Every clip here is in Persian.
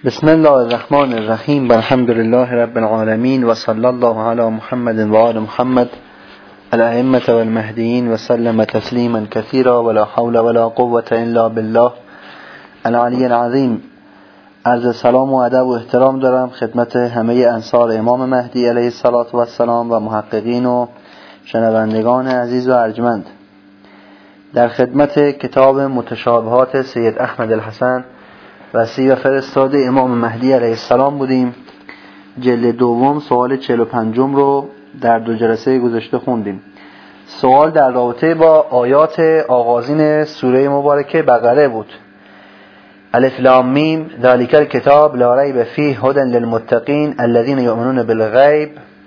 بسم الله الرحمن الرحیم و الحمد لله رب العالمین و صلی الله علی محمد و آل محمد الائمة والمهدیین و سلم تسلیما کثیرا ولا حول ولا قوة الا بالله العلی العظیم. عرض سلام و ادب و احترام دارم خدمت همه انصار امام مهدی علیه السلام و محققین و شنوندگان عزیز و ارجمند. در خدمت کتاب متشابهات سید احمد الحسن وصی و فرستاده امام مهدی علیه السلام بودیم. جلد دوم سوال 45 رو در 2 جلسه گذشته خوندیم. سوال در رابطه با آیات آغازین سوره مبارکه بقره بود. الف لام میم ذالک الکتاب لا ریب فیه هدی للمتقین الذین یؤمنون بالغیب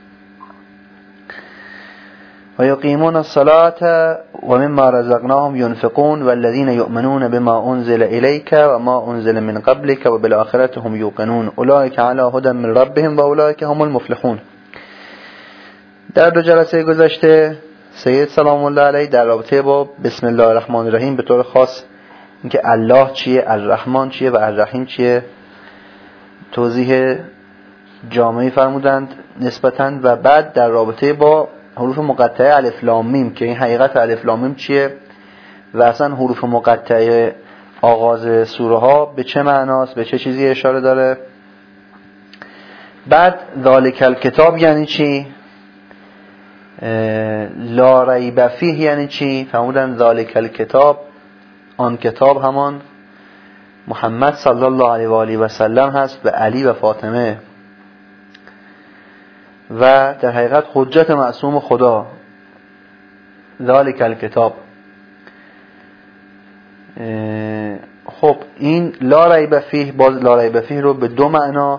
و یقیمون الصلاة و مما رزقناهم ينفقون والذین یؤمنون بما انزل الیک و ما انزل من قبلک و بالآخرة هم یوقنون اولئک علی هدی من ربهم و اولئک هم المفلحون. در 2 جلسه گذشته سید سلام الله علیه در رابطه با بسم الله الرحمن الرحیم به طور خاص اینکه الله چیه، الرحمن چیه و الرحیم چیه توضیح جامعی فرمودند نسبتاً، و بعد در رابطه با حروف مقطعه الف لام میم که این حقیقت الف لام میم چیه و اصلا حروف مقطعه آغاز سوره ها به چه معناست، به چه چیزی اشاره داره. بعد ذالک الکتاب یعنی چی، لا ریب فیه یعنی چی، فرمودن ذالک الکتاب آن کتاب همان محمد صلی الله علیه و آله و سلم هست به علی و فاطمه و در حقیقت حجت معصوم خدا. ذالک الکتاب. خب این لا ریب فیه، باز لا ریب فیه رو به 2 معنا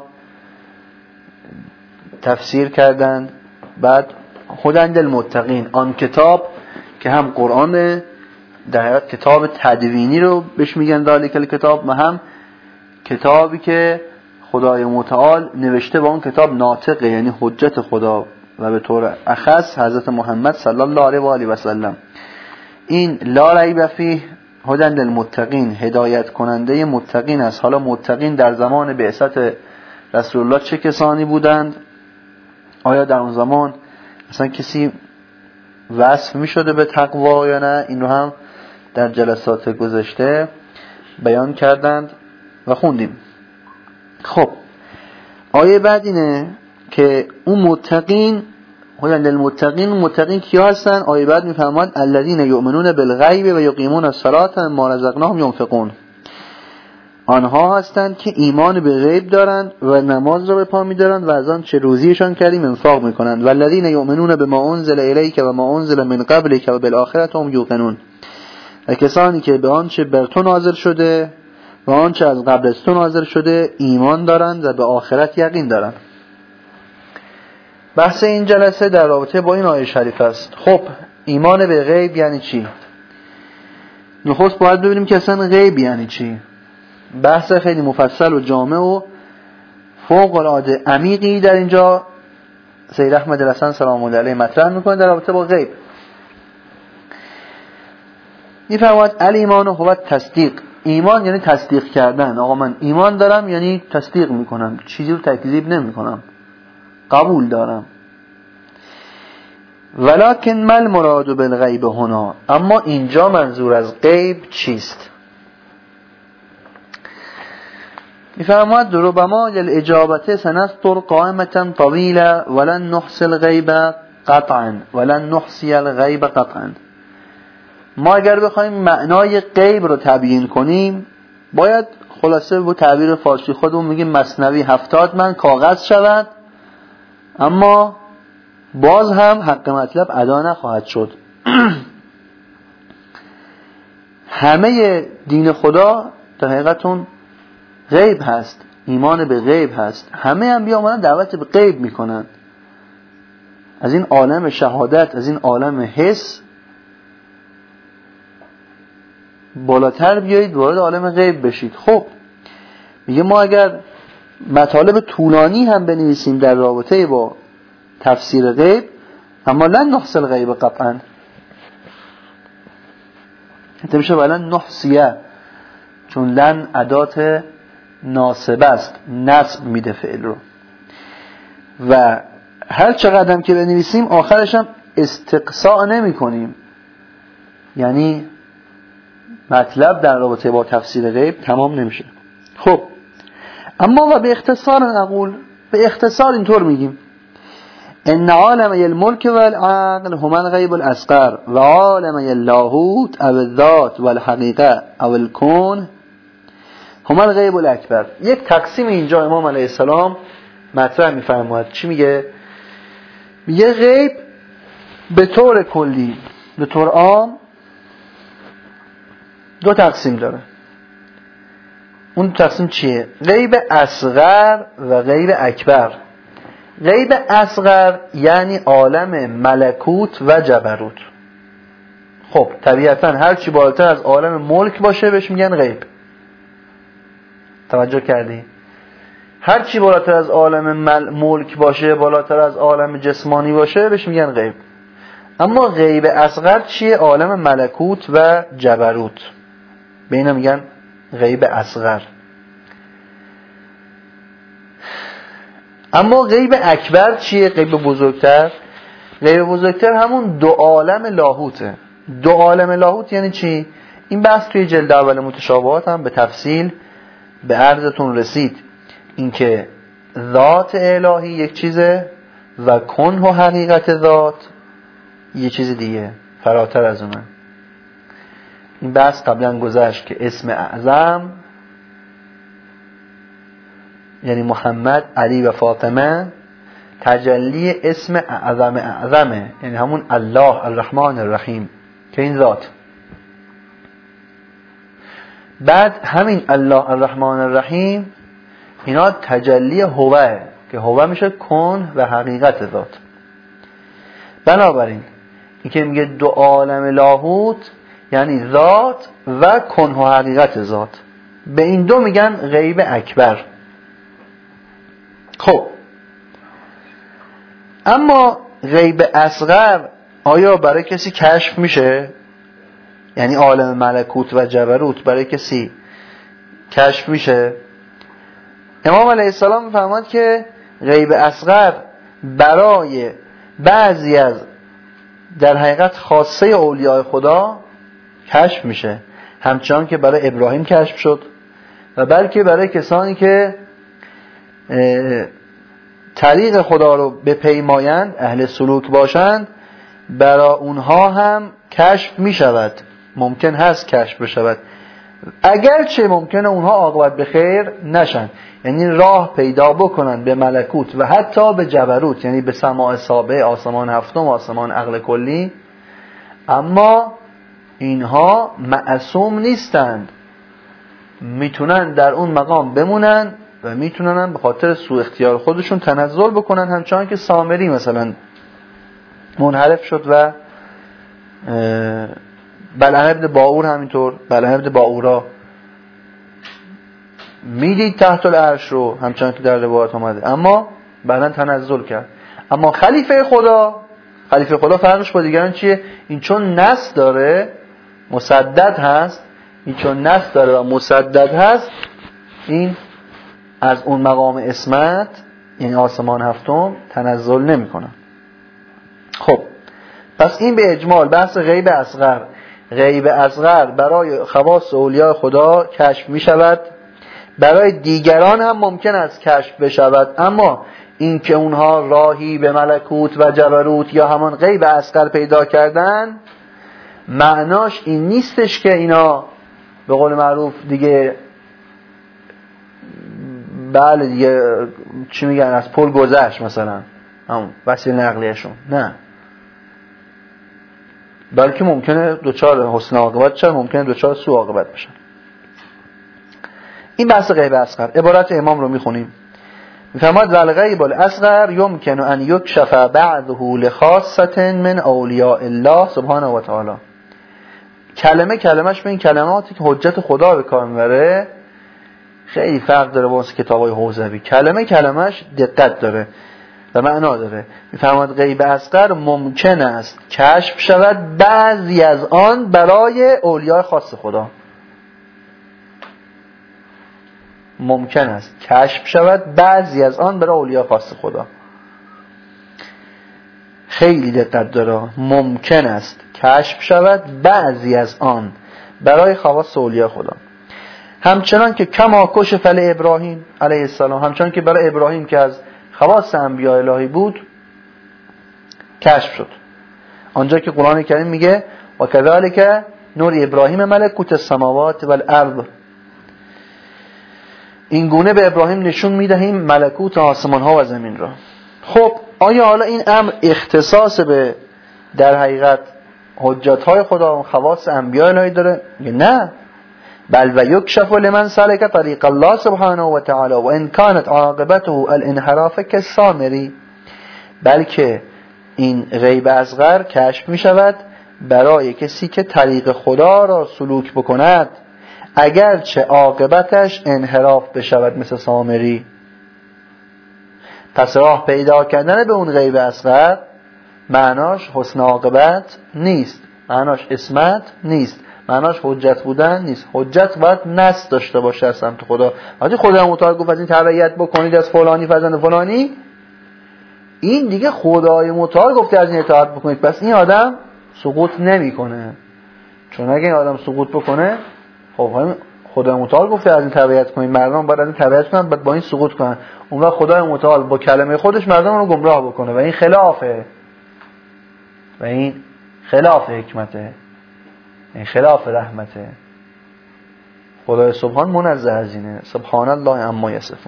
تفسیر کردند. بعد هدی للمتقین آن کتاب که هم قرآن در حقیقت کتاب تدوینی رو بهش میگن ذالک الکتاب و هم کتابی که خدای متعال نوشته با اون کتاب ناطقه یعنی حجت خدا و به طور اخص حضرت محمد صلی الله علیه و آله و سلم. این لا ریب فیه هدی للمتقین هدایت کننده متقین است. حالا متقین در زمان بعثت رسول الله چه کسانی بودند؟ آیا در اون زمان اصلا کسی وصف می شده به تقوا یا نه؟ این رو هم در جلسات گذشته بیان کردند و خوندیم. خب آیه بعد اینه که اون متقین هدی للمتقین، متقین کیا هستن؟ آیه بعد میفرماد الذین یؤمنون بالغیب و یقیمون الصلاة و مما رزقناهم ينفقون. آنها هستند که ایمان به غیب دارند و نماز را به پا می‌دارند و از آن چه روزیشان کردیم انفاق می‌کنند. والذین یؤمنون بما انزل الیک و ما انزل من قبلک و بالآخرة هم یوقنون. و کسانی که به آنچه بر تو نازل شده و آنچه از قبل از تو نازل شده ایمان دارند و به آخرت یقین دارند. بحث این جلسه در رابطه با این آیه شریف است. خب ایمان به غیب یعنی چی؟ نخست باید ببینیم که اصلا غیب یعنی چی. بحث خیلی مفصل و جامع و فوق العاده عمیقی در اینجا سید احمد الحسن سلام الله علیه مطرح میکنه در رابطه با غیب. میفرماید الایمان هو تصدیق. ایمان یعنی تصدیق کردن. آقا من ایمان دارم یعنی تصدیق میکنم، چیزی رو تکذیب نمیکنم، قبول دارم. ولکن مل مراد بالغیب هنا، اما اینجا منظور از غیب چیست؟ میفرماید ربما للاجابه سنستر قائمه طویله ولن نحصي الغیب قطعا ولن نحصي الغیب قطعا. ما اگر بخوایم معنای غیب رو تبیین کنیم باید خلاصه با تعبیر فارسی خودمون میگیم مثنوی 70 من کاغذ شود اما باز هم حق مطلب ادا نخواهد شد. همه دین خدا در حقیقتون غیب هست، ایمان به غیب هست. همه انبیا اومدن دعوت به غیب میکنن. از این عالم شهادت، از این عالم حس بالاتر بیایید وارد عالم غیب بشید. خب میگه ما اگر مطالب طولانی هم بنویسیم در رابطه با تفسیر غیب اما لن نحصي الغیب قطعا نمیشه ولن نحصیه، چون لن ادات ناسب است، نصب میده فعل رو. و هر چقدر که بنویسیم آخرش هم استقصاء نمی کنیم، یعنی مطلب در رابطه با تفسیر غیب تمام نمیشه. خب اما و به اختصار نقول، به اختصار اینطور میگیم ان عالم الملک والعقل هما الغیب الاصغر و عالم اللاهوت او الذات والحقیقه او الکون هما الغیب الاکبر. یک تقسیم اینجا امام علیه السلام مطرح میفرماید. چی میگه؟ میگه غیب به طور کلی، به طور عام دو تقسیم داره. اون تقسیم چیه؟ غیب اصغر و غیب اکبر. غیب اصغر یعنی عالم ملکوت و جبروت. خب طبیعتا هر چی بالاتر از عالم ملک باشه بهش میگن غیب. توجه کردی؟ هر چی بالاتر از عالم ملک باشه، بالاتر از عالم جسمانی باشه بهش میگن غیب. اما غیب اصغر چیه؟ عالم ملکوت و جبروت، به اینا میگن غیب اصغر. اما غیب اکبر چیه؟ غیب بزرگتر. غیب بزرگتر همون دو عالم لاهوته. دو عالم لاهوت یعنی چی؟ این بحث توی جلد اول متشابهات هم به تفصیل به عرضتون رسید. اینکه ذات الهی یک چیزه و کنه و حقیقت ذات یه چیز دیگه فراتر از اونه. این بحث قبلا گذشت که اسم اعظم یعنی محمد، علی و فاطمه تجلی اسم اعظمه، یعنی همون الله الرحمن الرحیم که این ذات. بعد همین الله الرحمن الرحیم اینا تجلی هوه که هوه میشه کن و حقیقت ذات. بنابراین این که میگه دو عالم لاهوت یعنی ذات و کن و حقیقت ذات، به این دو میگن غیب اکبر. خب اما غیب اصغر آیا برای کسی کشف میشه؟ یعنی عالم ملکوت و جبروت برای کسی کشف میشه؟ امام علیه السلام میفرماد که غیب اصغر برای بعضی از در حقیقت خاصه اولیاء خدا کشف میشه، همچنان که برای ابراهیم کشف شد و بلکه برای کسانی که طریق خدا رو بپیمایند، اهل سلوک باشند، برای اونها هم کشف میشود، ممکن هست کشف بشود، اگرچه ممکنه اونها عاقبت به خیر نشن، یعنی راه پیدا بکنن به ملکوت و حتی به جبروت، یعنی به سماع سابع، آسمان هفتم، آسمان عقل کلی، اما اینها معصوم نیستند، میتونن در اون مقام بمونن و میتونن به خاطر سوء اختیار خودشون تنزل بکنن، همچنان که سامری مثلا منحرف شد و بلعن ابن باعور همینطور. بلعن ابن باعورا میدید تحت العرش رو، همچنان که در روایات آمده، اما بعدن تنزل کرد. اما خلیفه خدا فرقش با دیگران چیه؟ این چون نص داره مسدد هست، این چون نص داره و مسدد هست، این از اون مقام اسمت یعنی آسمان هفتم تنزل نمی کنه. خب پس این به اجمال بحث غیب اصغر. غیب اصغر برای خواص اولیاء خدا کشف می شود، برای دیگران هم ممکن است کشف بشود، اما این که اونها راهی به ملکوت و جبروت یا همان غیب اصغر پیدا کردن، معناش این نیستش که اینا به قول معروف دیگه بله دیگه چی میگن از پل گذشت مثلا همون وسیله نقلیه‌شون، نه، بلکه ممکنه دوچار حسن عاقبت بشن، ممکنه دوچار سوء عاقبت بشن. این بحث غیب اصغر. عبارت امام رو میخونیم. میفرماد والغیب الاصغر یمکن ان یکشف بعضه لخاصه من اولیاء الله سبحانه و تعالی. کلمش به این کلماتی که حجت خدا به کار میبره خیلی فرق داره با کتابای حوزوی. کلمش دقت داره و معنا داره. میفرماد غیب اصغر ممکن است کشف شود بعضی از آن برای اولیاء خاص خدا. ممکن است کشف شود بعضی از آن برای اولیاء خاص خدا. خیلی دقت داره، ممکن است کشف شود بعضی از آن برای خواص اولیاء خدا. همچنان که کما کشف ابراهیم علیه السلام، همچنان که برای ابراهیم که از خواص انبیاء الهی بود کشف شد. آنجا که قرآن کریم میگه و کذالک نور ابراهیم ملکوت السماوات والارض، این گونه به ابراهیم نشون میدهیم ملکوت آسمان ها و زمین را. خب آیا حالا این امر اختصاص به در حقیقت حجت های خدا و خواص انبیاء الهی داره؟ نه، بل و یکشف لمن سلک طریق الله سبحانه و تعالی و ان كانت عاقبته الانحراف كالسامری، بلکه این غیب اصغر کشف می شود برای کسی که طریق خدا را سلوک بکند اگرچه عاقبتش انحراف بشود مثل سامری. پس راه پیدا کردن به اون غیب اصغر معناش حسن عاقبت نیست، معناش عصمت نیست، معناش حجت بودن نیست. حجت باید نص داشته باشه از سمت خدا. وقتی خدا متعال گفت از این تبعیت بکنید از فلانی فرزند فلانی، این دیگه خدای متعال گفته از این اطاعت بکنید، پس این آدم سقوط نمیکنه. چون اگه این آدم سقوط بکنه، خب خدای متعال گفته از این تبعیت کنید، مردم باید از این تبعیت کنن، بعد با این سقوط کنن. اون وقت خدای متعال با کلمه خودش مردم رو گمراه بکنه و این خلافه، و این خلاف حکمته، این خلاف رحمته. خدای سبحان منزه از اینه، سبحان الله عما یصفون.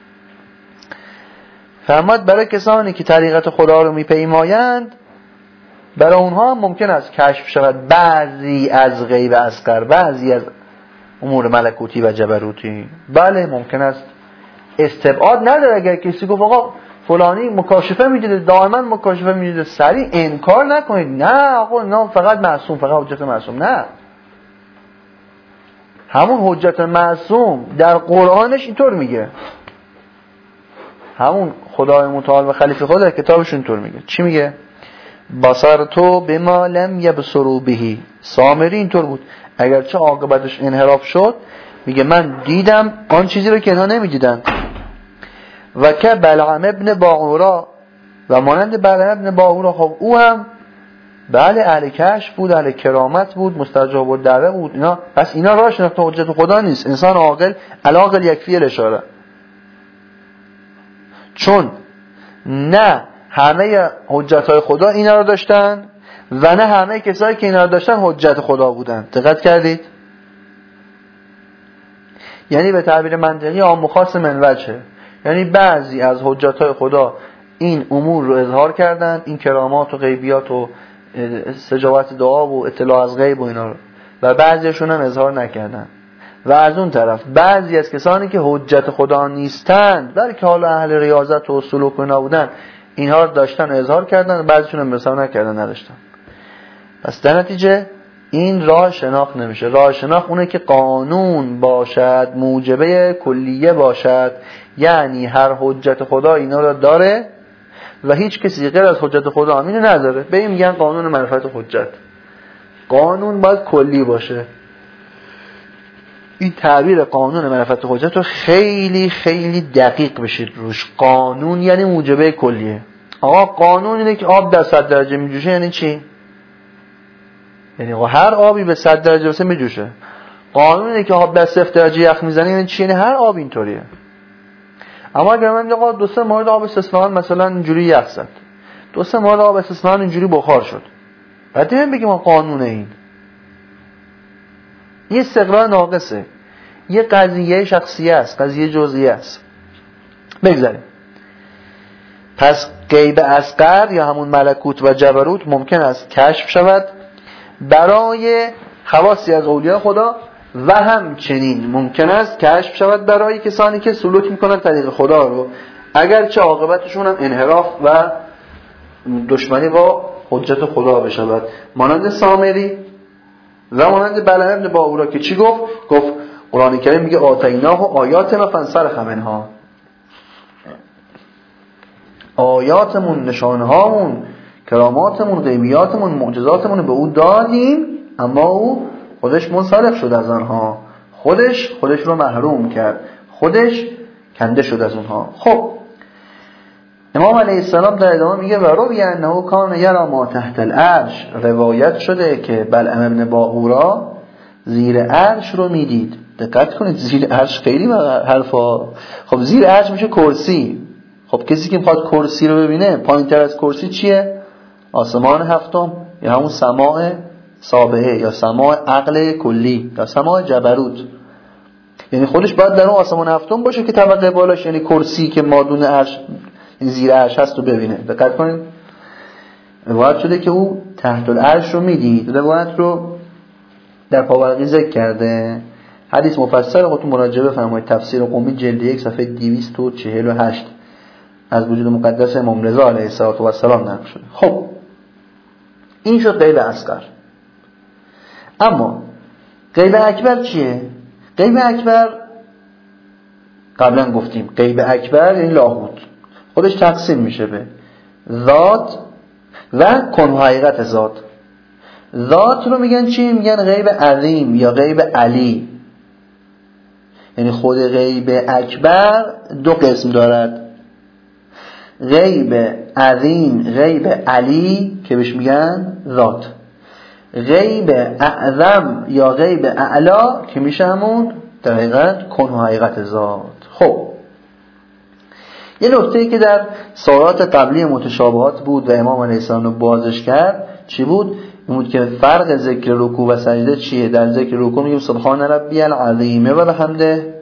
فرمود برای کسانی که طریقت خدا رو میپیمایند برای اونها هم ممکن است کشف شود بعضی از غیب اصغر، بعضی از امور ملکوتی و جبروتی. بله ممکن است، استبعاد نداره. اگر کسی گفت آقا فلانی مکاشفه میدیده، دائما مکاشفه میدیده، سریع انکار نکنید. نه آقا نه، فقط معصوم، فقط حجت معصوم. نه، همون حجت معصوم در قرآنش اینطور میگه، همون خدای متعال و خلیفه خدا در کتابش اینطور میگه. چی میگه؟ بصرتو بما لم یبصروا به. سامری اینطور بود، اگرچه عاقبتش انحراف شد میگه من دیدم آن چیزی رو که اینا نمیدیدن. و که بلعم ابن باعورا، و مانند بلعم ابن باعورا، خب او هم بله اهل کشف بود، اهل کرامت بود، مستجاب الدعوه بود اینا. پس اینا راه شناخت حجت خدا نیست. انسان عاقل العاقل یکفی الاشاره، چون نه همه حجت های خدا اینا رو داشتن و نه همه کسایی که اینا رو داشتن حجت خدا بودن. دقت کردید؟ یعنی به تعبیر منطقی عام و خاص من وجهه، یعنی بعضی از حجت های خدا این امور رو اظهار کردن، این کرامات و غیبیات و استجابت دعا و اطلاع از غیب و اینا رو، و بعضیشون هم اظهار نکردن. و از اون طرف بعضی از کسانی که حجت خدا نیستند بلکه حالا اهل ریاضت و سلوک و اینا بودن، اینها رو داشتن و اظهار کردن، و بعضیشون هم اظهار نکردن، نداشتن. پس در نتیجه این راه شناخت نمیشه. راه شناخت اونه که قانون باشد، موجبه کلیه باشد، یعنی هر حجت خدا اینا رو داره و هیچ کسی غیر از حجت خدا همینو نداره. به این میگن قانون معرفت حجت. قانون باید کلی باشه. این تعبیر قانون معرفت حجت رو خیلی خیلی دقیق بشید روش. قانون یعنی موجبه کلیه. آقا قانون اینه که آب در 100 درجه میجوشه، یعنی چی؟ یعنی هر آبی به 100 درجه واسه میجوشه. قانون اینه که آب در 0 درجه یخ میزنه، یعنی چی؟ یعنی هر آب اینطوریه. اما اگر من آقا 2-3 مورد آب استثناء مثلا اینجوری یخ زد، 2-3 مورد آب استثناء اینجوری بخار شد، بعد بگیم ما قانون این یه استقرار ناقصه، یه قضیه شخصیه است، قضیه جزئیه است. بگذاریم. پس غیب اصغر یا همون ملکوت و جبروت ممکن است کشف شود برای خواصی از اولیاء خدا و همچنین ممکن است کشف شود برای کسانی که سلوک میکنن طریق خدا رو، اگرچه عاقبتشون هم انحراف و دشمنی با حجت خدا بشود، مانند سامری و مانند بلعم ابن باعورا که چی گفت؟ گفت قرآن کریم میگه آتیناه آیاتنا فانسلخ منها، آیاتمون، نشانهامون، کراماتمون، غیبیاتمون، معجزاتمون به او دادیم، اما او خودش منسلخ شد از آنها، خودش رو محروم کرد، خودش کنده شد از اونها. خب امام علیه السلام در ادامه میگه و روی انه کان یرا ما تحت العرش، روایت شده که بلعم ابن باهورا زیر عرش رو میدید. دقت کنید زیر عرش خیلی حرفا. خب زیر عرش میشه کرسی. خب کسی که میخواد کرسی رو ببینه پایین تر از کرسی چیه؟ آسمان هفتم یا همون سماع سابعه یا سماع عقل کلی یا سماع جبروت. یعنی خودش باید در اون آسمان هفتم باشه که طبقه بالاش، یعنی کرسی که مادون عرش زیر عرش هست رو ببینه. دقت کنید روایت شده که او تحت العرش رو میدید. روایت رو در پاورقی ذکر کرده. حدیث مفصل خودتون مراجعه بفرمایید. تفسیر قمی جلد 1 صفحه 248 از وجود مقدس امام رضا علیه السلام نقل شده. خب این شد غیب اصغر. اما غیب اکبر چیه؟ غیب اکبر قبلا گفتیم غیب اکبر یعنی لاهوت، خودش تقسیم میشه به ذات و کنه حقیقت ذات. ذات رو میگن چی؟ میگن غیب عظیم یا غیب علی. یعنی خود غیب اکبر دو قسم دارد، غیب عظیم غیب علی که بهش میگن ذات، غیب اعظم یا غیب اعلا که میشه همون در حقیقت کنه حقیقت ذات. خب یه نکته‌ای که در سورات قبلی متشابهات بود و امام علیه السلام رو بازش کرد چی بود؟ این بود که فرق ذکر رکوع و سجده چیه؟ در ذکر رکوع میگیم سبحان ربی العظیم و بحمده،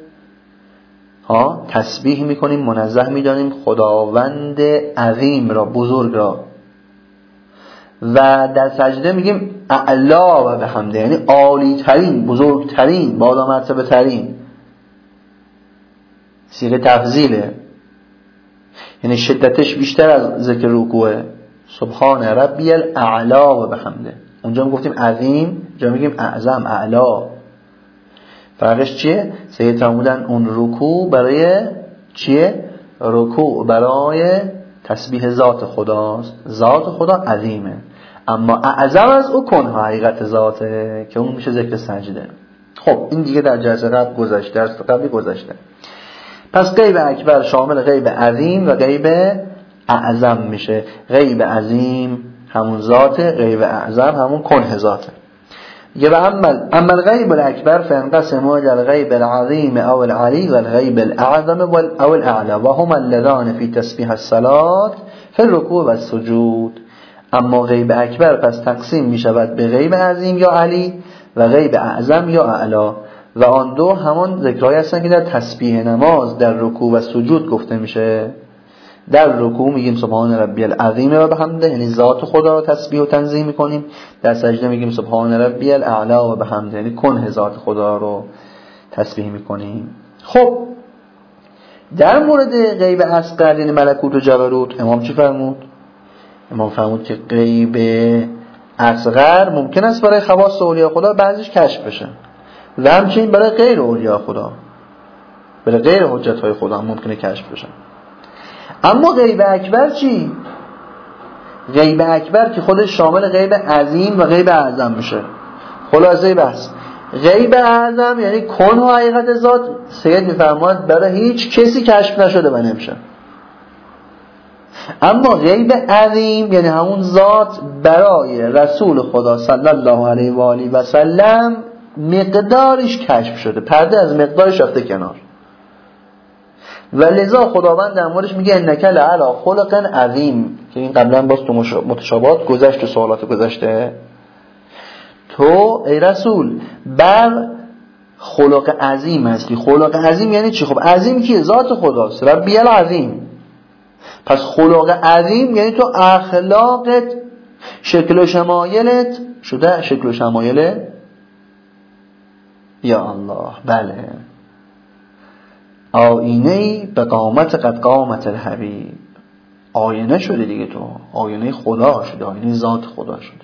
تسبیح میکنیم، منزه میدانیم خداوند عظیم را، بزرگ را. و در سجده میگیم اعلا و بحمده، یعنی عالی ترین، بزرگترین، بالا مرتبه ترین. صیغه تفضیله، یعنی شدتش بیشتر از ذکر رکوعه. سبحان ربی الاعلا و بحمده. اونجا میگفتیم عظیم، اینجا میگیم اعظم، اعلا. فرقش چیه؟ سید فرمودن اون رکوع برای چیه؟ رکوع برای تسبیح ذات خداست. ذات خدا عظیمه، اما اعظم از او کنه حقیقت ذاته که اون میشه ذکر سجده. خب این دیگه در جلسه قبل گذشته، درس قبلی گذشته. پس غیب اکبر شامل غیب عظیم و غیب اعظم میشه. غیب عظیم همون ذاته، غیب اعظم همون کنه ذاته. و اما الغیب الاکبر فانقسم الى الغیب العظیم او العلی و الغیب الاعظم او الاعلى و هما اللذان فی تسبیح الصلاة فی الرکوع و السجود. اما غیب اکبر پس تقسیم می شود به غیب عظیم یا علی و غیب اعظم یا اعلا، و آن دو همان ذکرهایی هستند که در تسبیح نماز در رکوع و سجود گفته میشه. در رکوع میگیم سبحان ربی العظیم و بحمده، یعنی ذات خدا رو تسبیح و تنزیه میکنیم. در سجده میگیم سبحان ربی الاعلا و بحمده، یعنی کنه ذات خدا رو تسبیح میکنیم. خب در مورد غیب اصغر یعنی ملکوت و جبروت امام چی فرمود؟ امام فرمود که غیب اصغر ممکن است برای خواص اولیاء خدا بعضیش کشف بشه و همچنین برای غیر اولیاء خدا، برای غیر حجت های خدا هم ممکنه کشف بشه. اما غیب اکبر چی؟ غیب اکبر که خودش شامل غیب عظیم و غیب اعظم میشه. خلاصه بحث غیب اعظم یعنی کن و حقیقت ذات، سید میفرماید برای هیچ کسی کشف نشده و نمیشه. اما غیب عظیم یعنی همون ذات برای رسول خدا صلی الله علیه و آله و سلم مقدارش کشف شده، پرده از مقدارش رفته کنار. و لذا خداوند در موردش میگه انک لعلی خلق عظیم، که این قبلا باز تو متشابهات گذشت، تو سوالات گذشته. تو ای رسول بر خلق عظیم هستی. خلق عظیم یعنی چی؟ خب عظیم کیه؟ ذات خداست، ربی العظیم. پس خلق عظیم یعنی تو اخلاقت، شکل و شمایلت شده شکل و شمایل یا الله، بله، آینه‌ای به قامت قد قامت الحبیب. آینه شده دیگه، تو آینه خدا شده، آینه ذات خدا شده.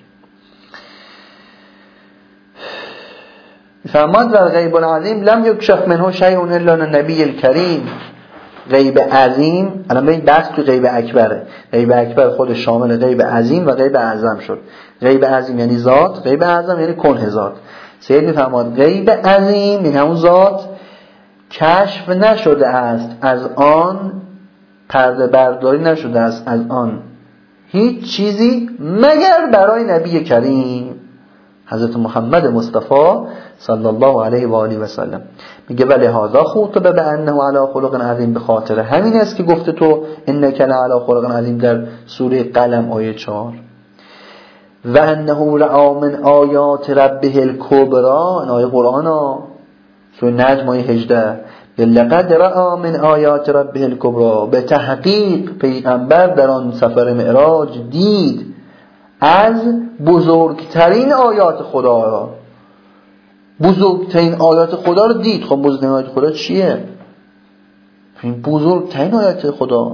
فرماد در غیب العظیم لم یکشف منه شیء الا النبی الکریم. غیب عظیم الان ببین بحث تو غیب اکبره. غیب اکبر خودش شامل غیب عظیم و غیب اعظم شد. غیب عظیم یعنی ذات، غیب اعظم یعنی کنه ذات. سید میفرماد غیب عظیم یعنی همون ذات کشف نشده است از آن، پرده برداری نشده است از آن هیچ چیزی مگر برای نبی کریم حضرت محمد مصطفی صلی الله علیه و آله و سلم. میگه ولی هذا خطب بانه علی خلق عظیم، به خاطر همین است که گفته تو انک لعلی خلق عظیم در سوره قلم آیه 4. و انه رأى من آیات ربه الکبری، این آیه قرآن سوره نجم آیه 18. لقد رأى من آیات ربه الکبری، به تحقیق پیغمبر در آن سفر معراج دید از بزرگترین آیات خدا را. بزرگترین آیات خدا رو دید. خب بزرگترین آیات خدا چیه؟ این بزرگترین آیات خدا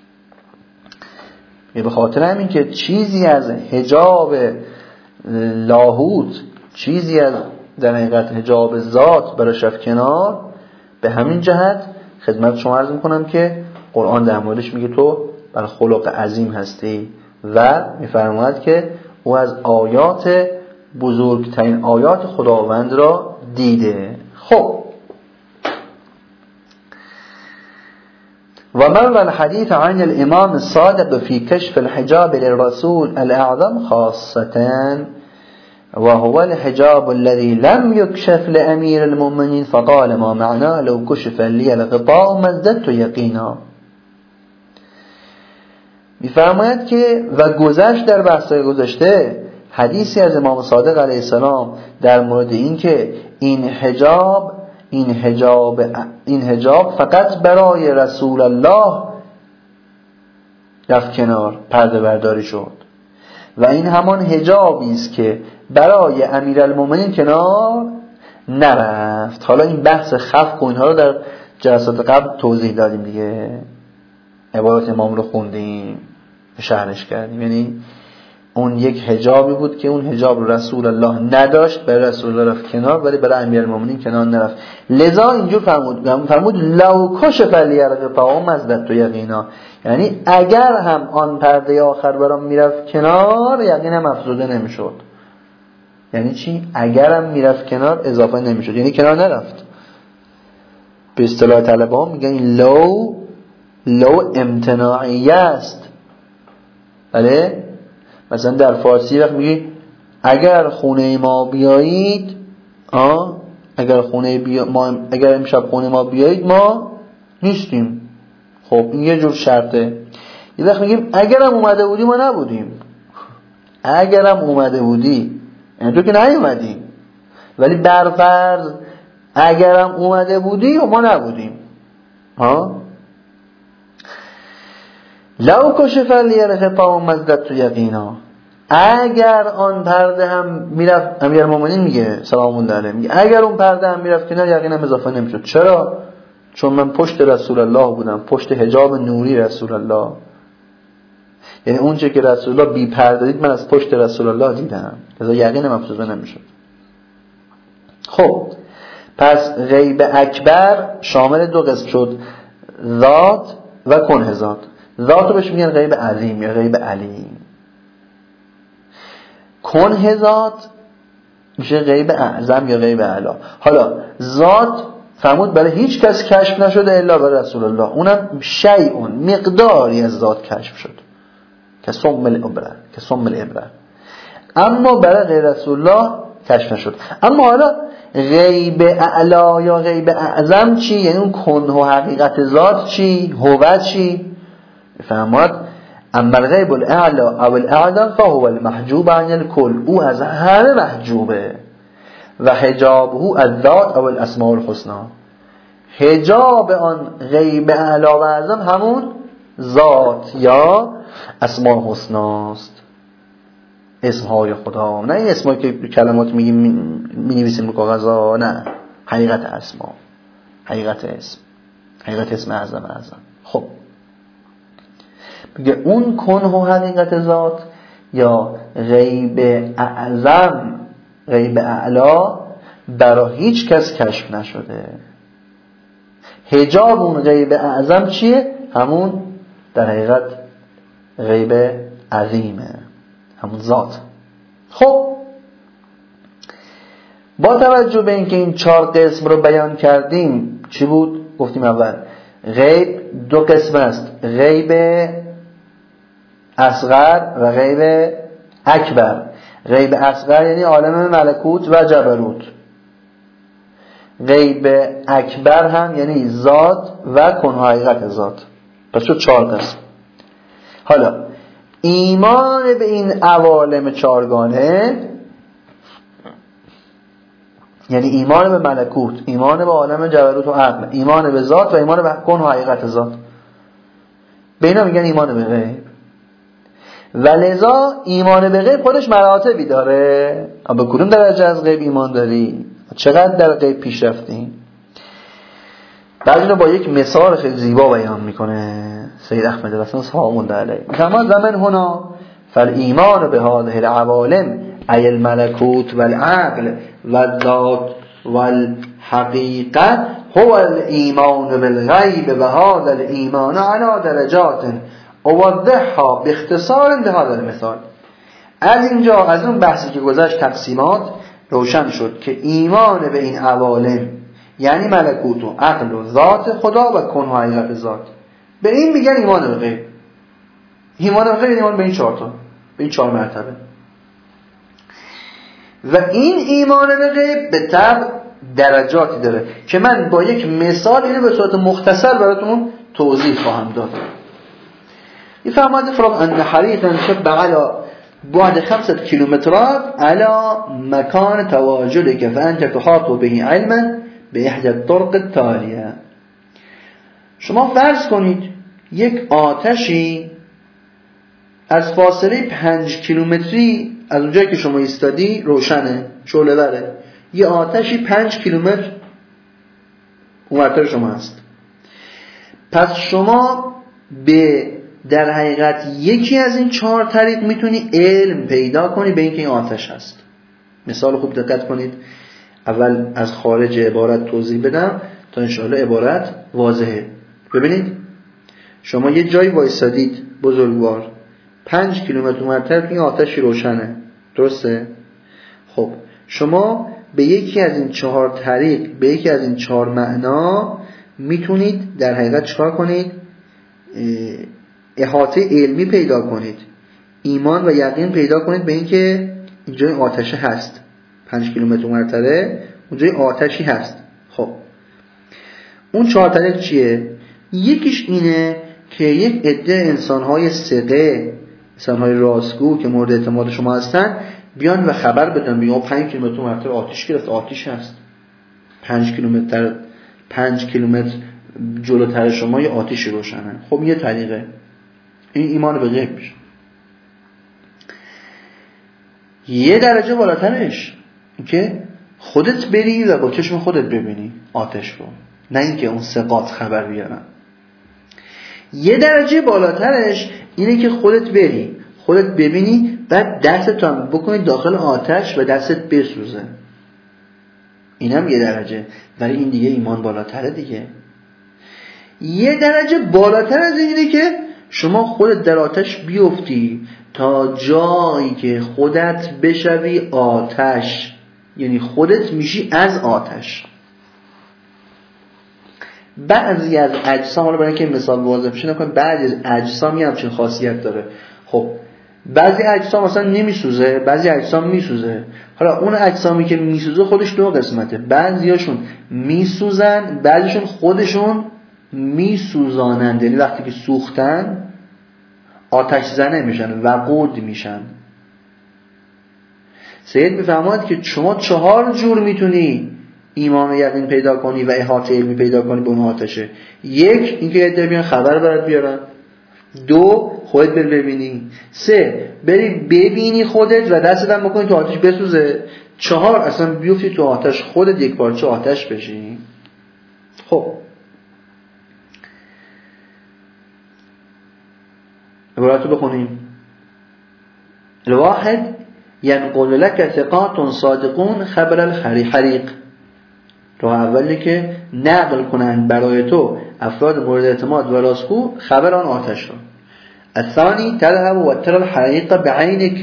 به خاطر همین که چیزی از حجاب لاهوت، چیزی از در حقیقت حجاب ذات براش رفت کنار. به همین جهت خدمت شما عرض میکنم که قرآن در موردش میگه تو بر خلق عظیم هستی و میفرماید که او از آیات بزرگترین آیات خداوند را دیده. خب و مر الحديث عن الامام الصادق في كشف الحجاب للرسول الاعظم خاصة وهو الحجاب الذي لم يكشف لأمير المؤمنين فقال ما معناه لو كشف لي الغطاء ما ازددت يقينا. میفرماید که و گذشت در بحث‌های گذشته حدیثی از امام صادق علیه السلام در مورد این که این حجاب فقط برای رسول الله رفت کنار، پرده برداری شد و این همان حجابی است که برای امیرالمومنین کنار نرفت. حالا این بحث خفق و اینها رو در جلسات قبل توضیح دادیم دیگه، عبارات امام رو خوندیم، شرحش کردیم. یعنی اون یک حجابی بود که اون حجاب رو رسول الله نداشت، برای رسول الله رفت کنار ولی برای امیرالمومنین کنار نرفت. لذا اینجور فرمود لو کشف لی الغطاء ما ازددت یقینا، یعنی اگر هم آن پرده آخر برام میرفت کنار یقینم افزوده نمیشد. یعنی چی؟ اگرم میرفت کنار اضافه نمیشد، یعنی کنار نرفت. به اصطلاح طلبه ها میگن این لو امتناعیه است. بله مثلا در فارسی وقت میگی اگر خونه ما بیایید، اگر امشب خونه ما بیایید ما نیستیم. خب این یه جور شرطه. یه وقت میگیم اگرم اومده بودی ما نبودیم. اگرم اومده بودی یعنی تو که نیومدی، ولی برفرض اگرم اومده بودی و ما نبودیم. لو کشف لی الغطاء ما ازددت یقینا، اگر آن پرده هم میرفت، امیرالمومنین میگه سلام الله علیه، میگه اگر اون پرده هم میرفت کنار یقینا اضافه نمیشد. چرا؟ چون من پشت رسول الله بودم، پشت حجاب نوری رسول الله. یعنی اونچه که رسول الله بی پرده دید من از پشت رسول الله دیدم، لذا یقینم افزوده نمیشد. خب پس غیب اکبر شامل دو قسم شد، ذات و کنه ذات. ذات رو بهش میگن غیب عظیم یا غیب علیم. کنه ذات میشه غیب اعظم یا غیب اعلا. حالا ذات فرمود برای هیچ کس کشف نشده الا برای رسول الله، اونم شیء مقداری از ذات کشف شد که سم الابره، اما برای غیر رسول الله کشف نشد. اما حالا غیب اعلا یا غیب اعظم چی؟ یعنی اون کنه و حقیقت ذات چی؟ هویت چی؟ فرمود اما الغیب الاعلا او الاعظم فهو المحجوب عن الكل، او از همه محجوبه و حجابه الذات او الاسماء الحسنى، حجاب آن غیب اعلا و اعظم همون ذات یا اسماء حسنی است، اسمهای خدا، نه این اسمایی که کلمات میگیم مینویسیم رو کاغذا، نه، حقیقت اسما، حقیقت اسم اعظم. خب میگه اون کنه و حقیقت ذات یا غیب اعظم، غیب اعلا برای هیچ کس کشف نشده. حجاب اون غیب اعظم چیه؟ همون در حقیقت غیب عظیمه، همون ذات. خب با توجه به اینکه این 4 قسم رو بیان کردیم چی بود؟ گفتیم اول غیب دو قسم است، غیب اصغر و غیب اکبر. غیب اصغر یعنی عالم ملکوت و جبروت، غیب اکبر هم یعنی ذات و کنه حقیقت ذات. پس شد 4 قسم. حالا ایمان به این عوالم 4گانه یعنی ایمان به ملکوت، ایمان به عالم جبروت و عقل، ایمان به ذات و ایمان به کنه حقیقت ذات، به اینا میگن ایمان به غیب. و لذا ایمان به غیب خودش مراتبی داره. به کدوم درجه از غیب ایمان داری؟ چقدر در غیب پیش رفتیم؟ بعد اینو با یک مثال خیلی زیبا بیان میکنه سید احمد رسول سلام علیه. کما زمن هنا فالایمان به هذه العوالم ای الملکوت والعقل والذات والحقیقه هو الایمان بالغیب و هذا الایمان على درجات اوضحها باختصار به هذا المثال. از اینجا از اون بحثی که گذشت تقسیمات روشن شد که ایمان به این عوالم یعنی ملکوت و عقل و ذات خدا و کنه و حقیقت ذات، به این میگن ایمان به غیب. ایمان به غیب ایمان به این 4 تا، به این 4 مرتبه. و این ایمان به غیب به طبع درجاتی داره که من با یک مثال اینو به صورت مختصر براتون توضیح خواهم داد. يفهم افرض أن حريقا شب على بعد 5 كيلومترات على مكان تواجدك فأنت تحاط به علما بإحدى الطرق التالية. شما فرض کنید یک آتشی از فاصله 5 کیلومتری از اونجایی که شما ایستادی روشنه، شعله وره. یه آتشی 5 کیلومتر اونورتر شما هست. پس شما به در حقیقت یکی از این 4 طریق میتونی علم پیدا کنی به اینکه این آتش هست. مثال خوب دقت کنید. اول از خارج عبارت توضیح بدم تا انشاءالله عبارت واضحه. ببینید شما یه جایی وایسادید بزرگوار، 5 کیلومتر اونورتر این آتشی روشنه، درسته؟ خب شما به یکی از این 4 طریق، به یکی از این 4 معنا میتونید در حقیقت چکار کنید؟ احاطه علمی پیدا کنید، ایمان و یقین پیدا کنید به اینکه اینجای آتش هست، 5 کیلومتر اونورتره اونجای آتشی هست. خب اون 4 طریق چیه؟ یکیش اینه که یک عده انسان‌های ثقه، انسان‌های راستگو که مورد اعتماد شما هستن بیان و خبر بدن بگن 5 کیلومتر اونورتر آتش گرفت، آتش هست. 5 کیلومتر جلوتر شما یه آتش روشنه. خب یه طریقه این ایمان به غیب میشه. یه درجه بالاترش که خودت بری و با چشم خودت ببینی آتش رو، نه اینکه اون ثقات خبر بیارن. یه درجه بالاترش اینه که خودت بری، خودت ببینی، بعد دستت هم بکنی داخل آتش و دستت بسوزه. اینم یه درجه، ولی این دیگه ایمان بالاتره دیگه. یه درجه بالاتر از اینه که شما خودت در آتش بیفتی تا جایی که خودت بشوی آتش، یعنی خودت میشی از آتش. بعضی از اجسام، حالا برای اینکه مثال واضح بشه نکنم، بعضی از اجسام همچین خاصیت داره. خب بعضی اجسام اصلا نمیسوزه، بعضی اجسام میسوزه. حالا اون اجسامی که میسوزه خودش 2 قسمته، بعضیاشون میسوزن، بعضیشون خودشون میسوزانند، یعنی وقتی که سوختن آتش زنه میشن، وقود میشن. سید میفرماید که شما 4 جور میتونی ایمان و یقین پیدا کنی و احاطه علمی پیدا کنی به اون آتشه. 1 اینکه یه بیان خبر برات بیارن، 2 خودت بری ببینی، 3 بری ببینی خودت و دستت هم بکنی تو آتش بسوزه، 4 اصلا بیفتی تو آتش خودت یک پارچه آتش بشی. خب عبارتو بخونیم. الواحد ينقل لك ثقات صادقون خبر الحريق. راه اولی که نقل کنند برای تو افراد مورد اعتماد و راستگو خبر آن آتش را. الثانی تذهب و ترى الحريق بعينك.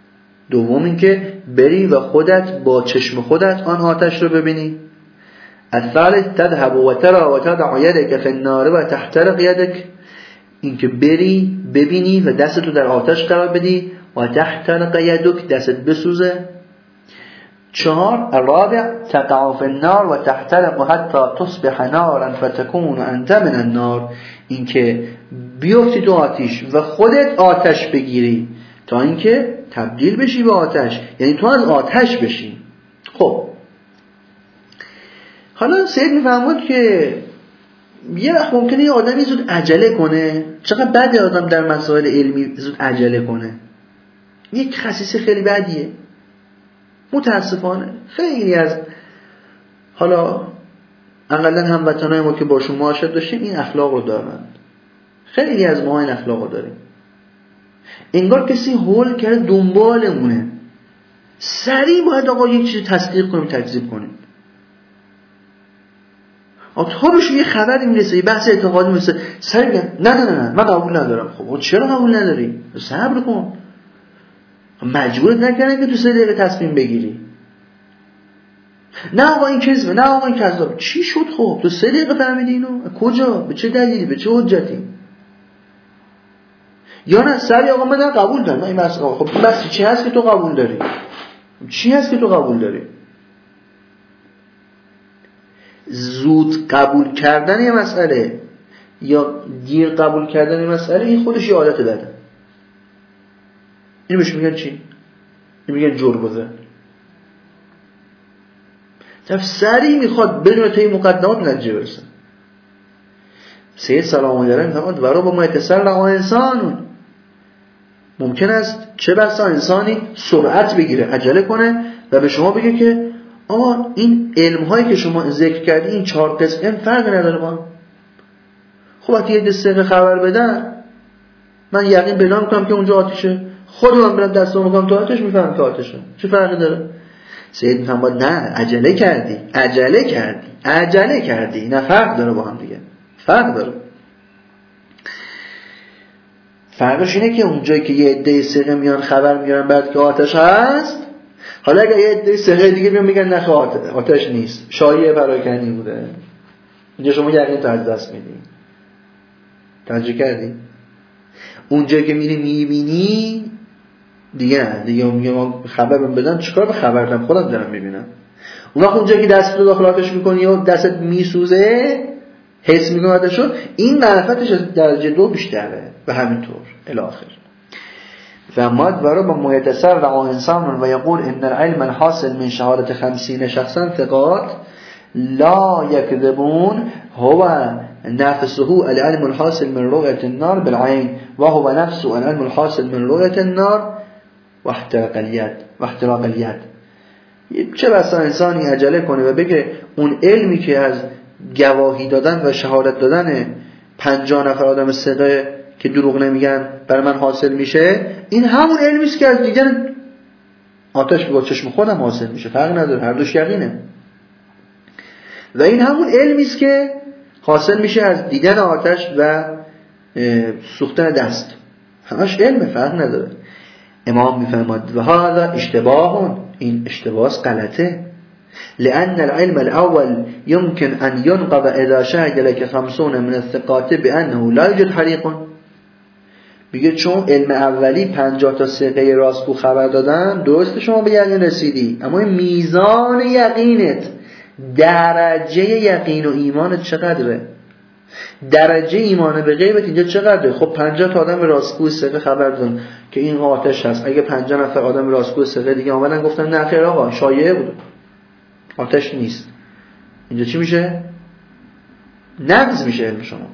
دوم این که بری و خودت با چشم خودت آن آتش رو ببینی. الثالث تذهب وترى وتضع يدك في النار وتحترق يدك، این که بری ببینی و دستتو در آتش قرار بدی و تحترق یدک، دستت بسوزه. 4 الرابع تقع في النار و تحترق حتی تصبح نارا فتكون انت من النار، این که بیفتی تو آتش و خودت آتش بگیری تا اینکه تبدیل بشی به آتش، یعنی تو از آتش بشی. خب حالا سید میفهمد که یه وقت ممکنه یه آدمی زود عجله کنه. چقدر بده آدم در مسائل علمی زود عجله کنه، یک خصیصه خیلی بدیه متاسفانه. خیلی از حالا اقلا هموطنای ما که باشون معاشرت داشتیم این اخلاق رو دارند، خیلی از ما این اخلاق رو داریم. انگار کسی هول کرده دنبالمونه، سریع باید آقا یک چیزی تصدیق کنیم تکذیب کنیم. تا بهش یه خبری میرسه، یه بحث اعتقادی میرسه، سریع میگن نه من قبول ندارم. خب چرا قبول نداری؟ صبر کن، مجبورت نکنه که تو 3 دقیقه تصمیم بگیری. نه آقا این کذبه، نه آقا این کذاب. چی شد خب؟ تو 3 دقیقه فهمیدی اینو؟ کجا؟ به چه دلیلی؟ به چه حجتی؟ یا نه سریع آقا من قبول دارم. این مسئله خب بس چی هست که تو قبول داری؟ چی هست که تو قبول داری؟ زود قبول کردن یه مسئله یا دیر قبول کردن یه مسئله، این خودش یه عادت بده. این بهش میگن چی؟ این میگن جربوزه. سریع میخواد بدون تا این مقدمات نتیجه برسه. سید سلام الله علیه میفرماد ورا با ما اتصال لقا انسان، ممکن است چه بسا انسانی سرعت بگیره، عجله کنه و به شما بگه که آقا این علم هایی که شما ذکر کردی این 4 قسم فرق نداره با هم. خب وقتی یه دسته خبر بدن من یقین پیدا میکنم که اونجا آتیشه، خودم برم دستم میکنم تو آتش، میفهمم که آتشه، چه فرقی داره؟ سید میفرماد نه عجله کردی، نه فرق داره با هم دیگه، فرق داره. فرقش اینه که اونجایی که یه عده ثقه میان خبر میارن بعد که آتش هست، حالا اگه یه عده ثقه دیگه میان میگن نه آتش نیست، شایعه پراکنی بوده، اینجا شما یقین تو از دست میدی. توجه کردی؟ اونجایی که میری میبینی دیگه میگم خبر بدن، چیکار به خبر دارم، خودم دارم میبینم. اون وقت اونجایی که دست رو داخل آتش میکنی و دستت میسوزه، حس میکنی آتشو، این معرفتش از درجه 2 بیشتره و همینطور الی آخر. فماد برای با ميتسر و انسان و یقول ان العلم الحاصل من شهادت 50 شخصا ثقات لا يكذبون هو نفسه العلم الحاصل من رؤية النار بالعين وهو نفسه العلم الحاصل من رؤية النار واحتراق اليد. چه بسا انسانی عجله کنه و بگه اون علمی که از گواهی دادن و شهادت دادن 50 نفر آدم صدای که دروغ نمیگن برای من حاصل میشه، این همون علمی است که از دیدن آتش با چشم خودم حاصل میشه، فرق نداره، هر دوش یقینه. و این همون علمی است که حاصل میشه از دیدن آتش و سوختن دست، همش علمه، فرق نداره. امام میفرماد و هذا اشتباه، این اشتباه غلطه. لأن العلم الأول يمكن أن ينقض إذا شهد لك 50 من الثقات بأنه لا يوجد حريق. میگه چون علم اولی 50 تا ثقه راستگو خبر دادن، درست شما به یقین رسیدی، اما میزان یقینت، درجه یقین و ایمانت چقدره؟ درجه ایمان به غیبت اینجا چقدره؟ خب 50 تا آدم راستگو ثقه خبر دادن که این آتش هست. اگه 50 نفر آدم راستگو ثقه دیگه اومدن گفتن نه خیر آقا شایعه بود، آتش نیست، اینجا چی میشه؟ نقض میشه علم شما،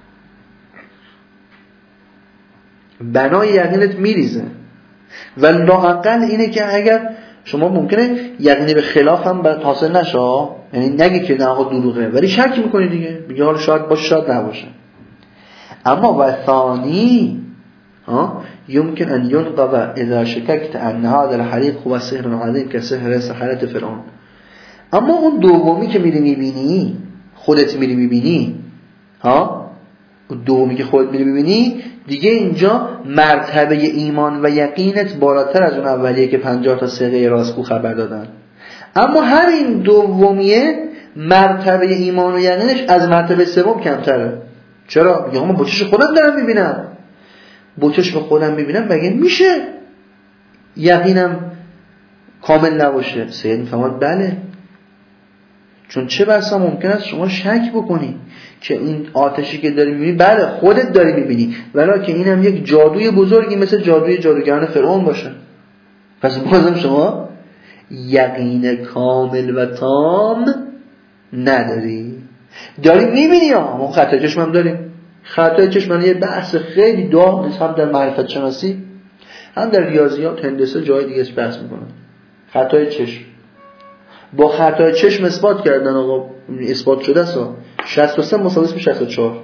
بنای یقینت میریزه. و لااقل اینه که اگر شما ممکنه یقینی به خلاف هم حاصل نشه، یعنی نگی که نه آقا دروغه، ولی شک میکنی دیگه، میگه حالا شاید باشه شاید نباشه. اما و ثانی يمكن ان ينقض اذا شككت ان هذا الحريق هو سحر عظيم كسحر سحرة فرعون. اما اون دومی که میری میبینی، خودت میری میبینی، دومی که خودت میری میبینی دیگه، اینجا مرتبه ایمان و یقینت بالاتر از اون اولیه که 50 تا ثقه راستگو خبر دادن. اما همین دومیه مرتبه ایمان و یقینش از مرتبه سوم کمتره. چرا؟ میگه با چشم خودم دارم میبینم، با چشم خودم میبینم مگه میشه یقینم کامل نباشه؟ سید میفهمد بله، چون چه بسا ممکن است شما شک بکنی که این آتشی که داری میبینی بله خودت داری میبینی، ولی که اینم یک جادوی بزرگی مثل جادوی جادوگران فرعون باشه. پس بازم شما یقین کامل و تام نداری، داری میبینی. ما خطای چشم هم داریم. خطای چشم یه بحث خیلی داغ نیست، هم در معرفت شناسی هم در ریاضیات هندسه جای دیگه بحث میکنن. خطای چشم با خطای چشم اثبات کردن، آقا اثبات شده است 63 مساوی به 64.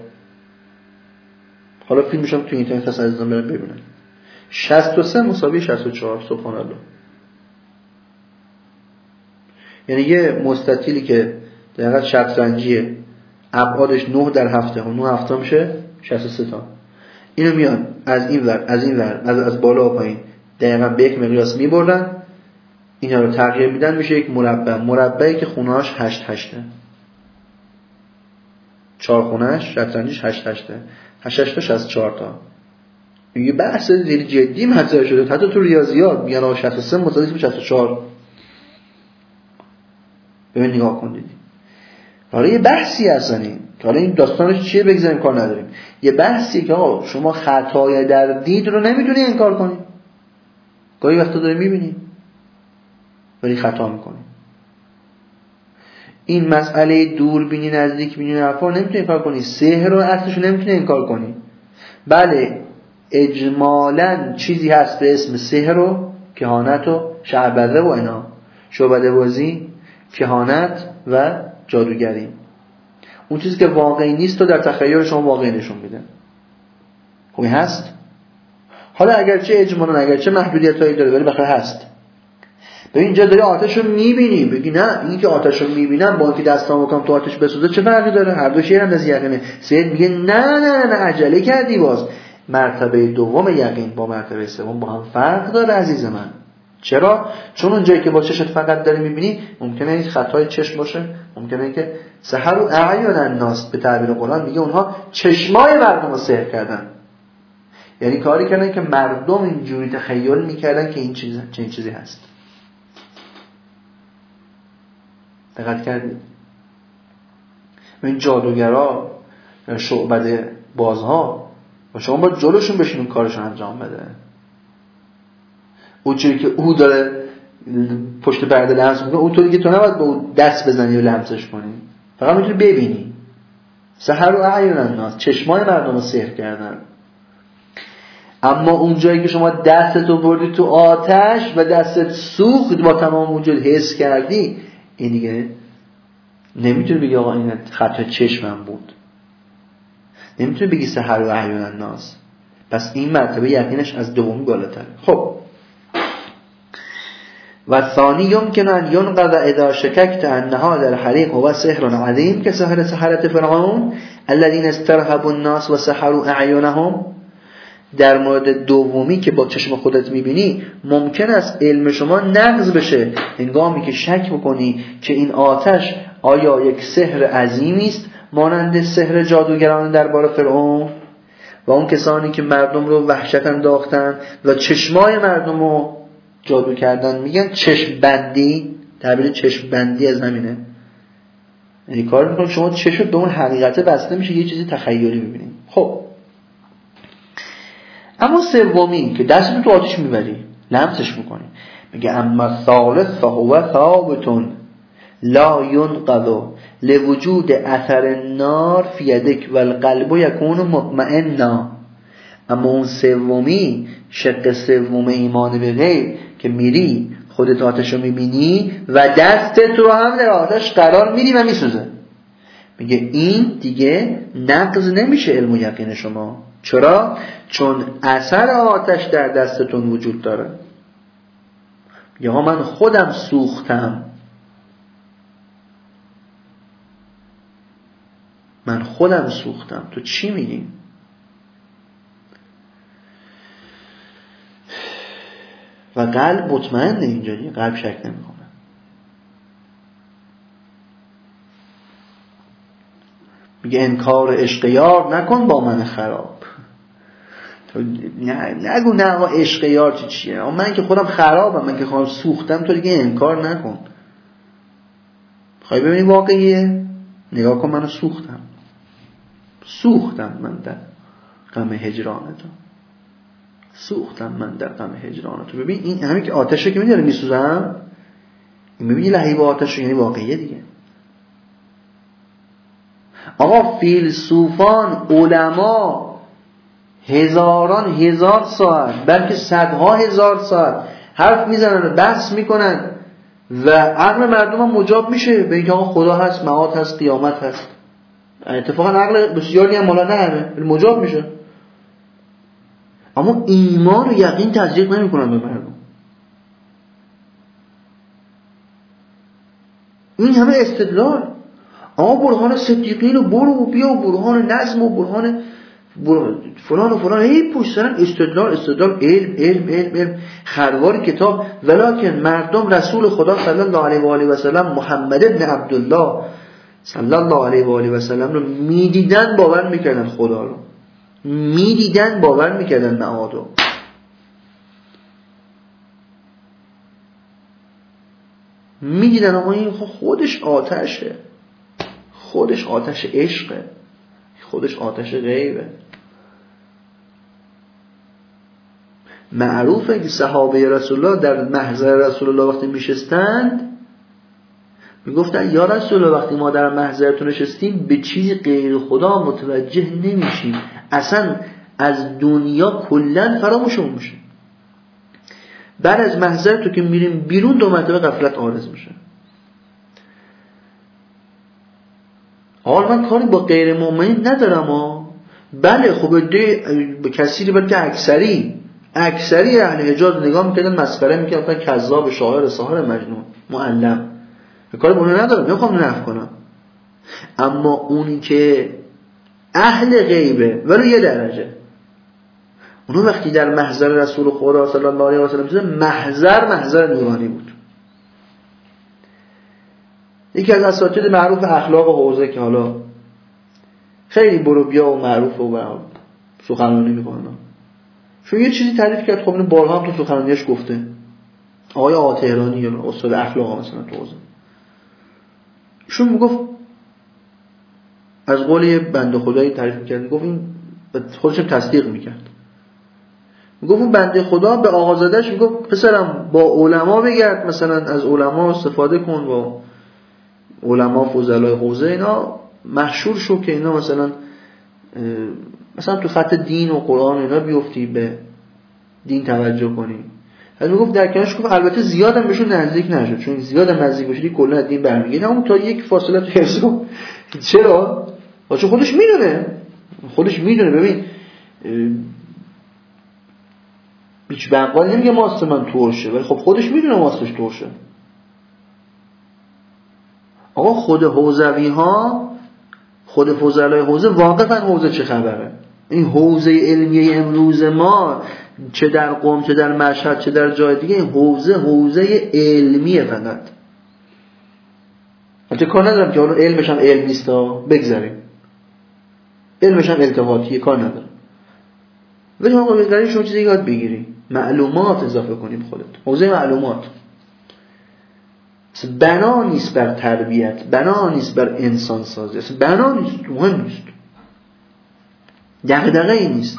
حالا فیلمش هم تو اینترنت هست، عزیزان برن ببینن. 63 مساوی 64. سبحان الله. یعنی یه مستطیلی که در حقیقت شطرنجیه، ابعادش 9 در 7 و 9 هفته میشه 63 تا. اینو میان از این ور از این ور از بالا و پایین دقیقاً به یک مقیاس میبردن، اینا رو تغییر میدن میشه یک مربع. مربعی که خونه‌اش 8 8 4 خونه‌اش شطرنجیش 8 8 8 8 تا 64 تا. یه بحث خیلی جدی مطرح شده حتی تو ریاضیات، میگن 63 مساوی به 64. ببین نگاه کن دیدی. حالا یه بحثی هستن، حالا این داستانش چیه بگذاریم کار نداریم. یه بحثی که آقا شما خطای در دید رو نمیتونی انکار کنی. گاهی وقتا داری میبینی ولی خطا میکنی. این مسئله دوربینی نزدیک بینی حرفا نمیتونی انکار کنی. سحر و اصلش رو نمیتونی انکار کنی. بله اجمالاً چیزی هست به اسم سحر و کهانت و شعبده و اینا، شعبده بازی، کهانت و جادوگری. اون چیزی که واقعی نیست و در تخیل شما واقعی نشون میده. خب این هست. حالا اگرچه اجمالاً اگرچه محدودیتایی داره ولی بخیر هست. ببین اینجا داری آتش رو میبینی، بگی نه این که آتش رو میبینم با اینکه دستام بکنم تو آتش بسوزه چه فرقی داره؟ هر دو شیء هم از یقینه. سید میگه نه عجله کردی. باز مرتبه دوم یقین با مرتبه سوم با هم فرق داره عزیز من. چرا؟ چون اون جایی که با چشت فقط داری میبینی ممکنه این خطای چشم باشه، ممکنه که سحر و اعین الناس به تعبیر قرآن میگه اونها چشمای مردم رو سحر کردن. یعنی کاری کردن که مردم اینجوری تخیل میکردن که این چیزی هست. دقت کردید؟ این جادوگرا یا شعبده بازها و شما باید جلوشون بشینون کارشون انجام بده. اون چیزی که او داره پشت پرده لمس میکنه اونطوری که تو نباید به اون دست بزنی و لمسش کنی، فقط میتونی ببینی. سحر و اعین الناس، چشمای مردم رو سحر کردن. اما اون جایی که شما دستتو بردی تو آتش و دستت سوخت با تمام وجود حس کردی، این دیگه نمیتونی بگی آقا این خط چشمم بود، نمیتونی بگی سحر و اعین الناس. پس این مرتبه یقینش از دومی بالاتره. خب و ثانی یمکن ان ينقض اذا شککت ان هذا الحريق هو سحر عظیم كسحر سحرة فرعون الذين استرهبوا الناس وسحروا اعینهم. در مورد دومی که با چشم خودت میبینی ممکن است علم شما نقض بشه هنگامی که شک بکنی که این آتش آیا یک سحر عظیمی است مانند سحر جادوگران دربار فرعون و اون کسانی که مردم رو وحشت انداختن و چشمای مردم رو جادو کردن. میگن چشم بندی، تعبیر چشم بندی از همینه. یعنی کار میکنه شما چشم به اون حقیقت بسته میشه، یه چیزی تخیلی میبینید. خب اما سومی که دستتو تو آتش میبری لمسش میکنی، میگه اما ثالث فهو ثابت لا ينقض لوجود اثر النار في يدك والقلب يكون مطمئنا. اما اون سومی، شق سوم ایمان به غیب که میری خودت آتش رو میبینی و دستت رو هم در آتش قرار میدی و میسوزه، میگه این دیگه نقض نمیشه علم و یقین شما. چرا؟ چون اثر آتش در دستتون وجود داره. یا من خودم سوختم، من خودم سوختم، تو چی میگی؟ و قلب مطمئنه اینجا دیگه، قلب شک نمیکنه. میگه انکار عشق یار نکن با من خراب. نگو نه آقا عشق یار چیه، من که خودم خرابم، من که خودم سوختم، تو دیگه انکار نکن. خواهی ببینی واقعیه؟ نگاه کن منو سوختم من در غم هجرانتو، سوختم من در غم هجرانتو. ببین این همین که آتشه که میداره میسوزم، این میبینی لهیب آتش، یعنی واقعیه دیگه. آقا فیلسوفان، علما هزاران هزار ساعت بلکه صدها هزار ساعت حرف میزنن و بحث میکنن و عقل مردم هم مجاب میشه به اینکه آقا خدا هست، معاد هست، قیامت هست. اتفاقا عقل بسیاری هم مالا نه مجاب میشه، اما ایمان و یقین تزریق نمیکنن به مردم. این همه استدلال، آقا برهان صدیقین و برو و بیا و برهان نظم و برهان فلان و فلان، هی پشت سرن استدلال علم خروار کتاب. ولکن مردم رسول خدا صلی الله علیه و آله و سلم محمد ابن عبدالله صلی الله علیه و آله و سلم رو میدیدن، باور میکردن خدا رو، میدیدن باور میکردن معاد رو. میدیدن اما این خودش آتشه، خودش آتش عشقه، خودش آتش غیبه. معروفه که صحابه رسول الله در محضر رسول الله وقتی میشستند میگفتن یا رسول الله وقتی ما در محضرتون نشستیم به چیز غیر خدا متوجه نمیشیم، اصلا از دنیا کلا فراموشمون میشه. بعد از محضر تو که میریم بیرون 2 مرتبه غفلت عارض میشه. حالا من کاری با غیر مؤمنین ندارم بله خب به کثیری بلکه اکثری اهل حجاز نگاه میکردن مسخره میکردن، کذاب، شاعر، ساحر، مجنون، معلم. کاری با اون ندارم، نمیخوام نفی کنم، اما اونی که اهل غیبه ولو یه درجه، اونو وقتی در محضر رسول خدا صلی الله علیه و سلم شده، محضر نورانی بود. یکی از اساتید معروف اخلاق و حوزه که حالا خیلی برو بیا و معروف و سخنرانی میکنه، چون یه چیزی تعریف کرد، خب اینو بارها هم تو سخنرانیش گفته، آقای آتهرانی یا استاد اخلاق مثلا تو حوزه، شون میگفت از قول بنده خدایی تعریف میکرد، میگفت این خودشم تصدیق میکرد، میگفت اون بنده خدا به آقازادهش میگفت پسرم با علما بگرد، مثلا از علما استفاده کن، با علما فضلای حوزه اینا مشهور شو که اینا مثلا تو خط دین و قرآن اینا بیفتی، به دین توجه کنی. از میگفت در کنارش گفت البته زیادم بهشون نزدیک نشد، چون زیادم نزدیک بشی کلا از دین برمیگردی، اما تا یک فاصله تو حفظ کن. چرا؟ چون خودش میدونه. ببین هیچ بقال نمیگه ماست من ترشه، ولی خب خودش میدونه ماستش ترشه. آقا خود حوزوی ها، خود فضلای حوزه واقفا حوزه چه خبره. این حوزه علمیه امروز ما چه در قم، چه در مشهد، چه در جای دیگه، این حوزه علمیه فقط. البته کار ندارم که حالا علمش هم علم نیستا، بگذاریم علمش هم التهاتیه، کار ندارم، ولی ما بگذاریم شما چیزی یاد بگیری، معلومات اضافه کنیم خودت. حوزه معلومات بنا نیست بر تربیت، بنا نیست بر انسان سازی، اصلا بنا نیست، مهم نیست، دغدغه ای نیست.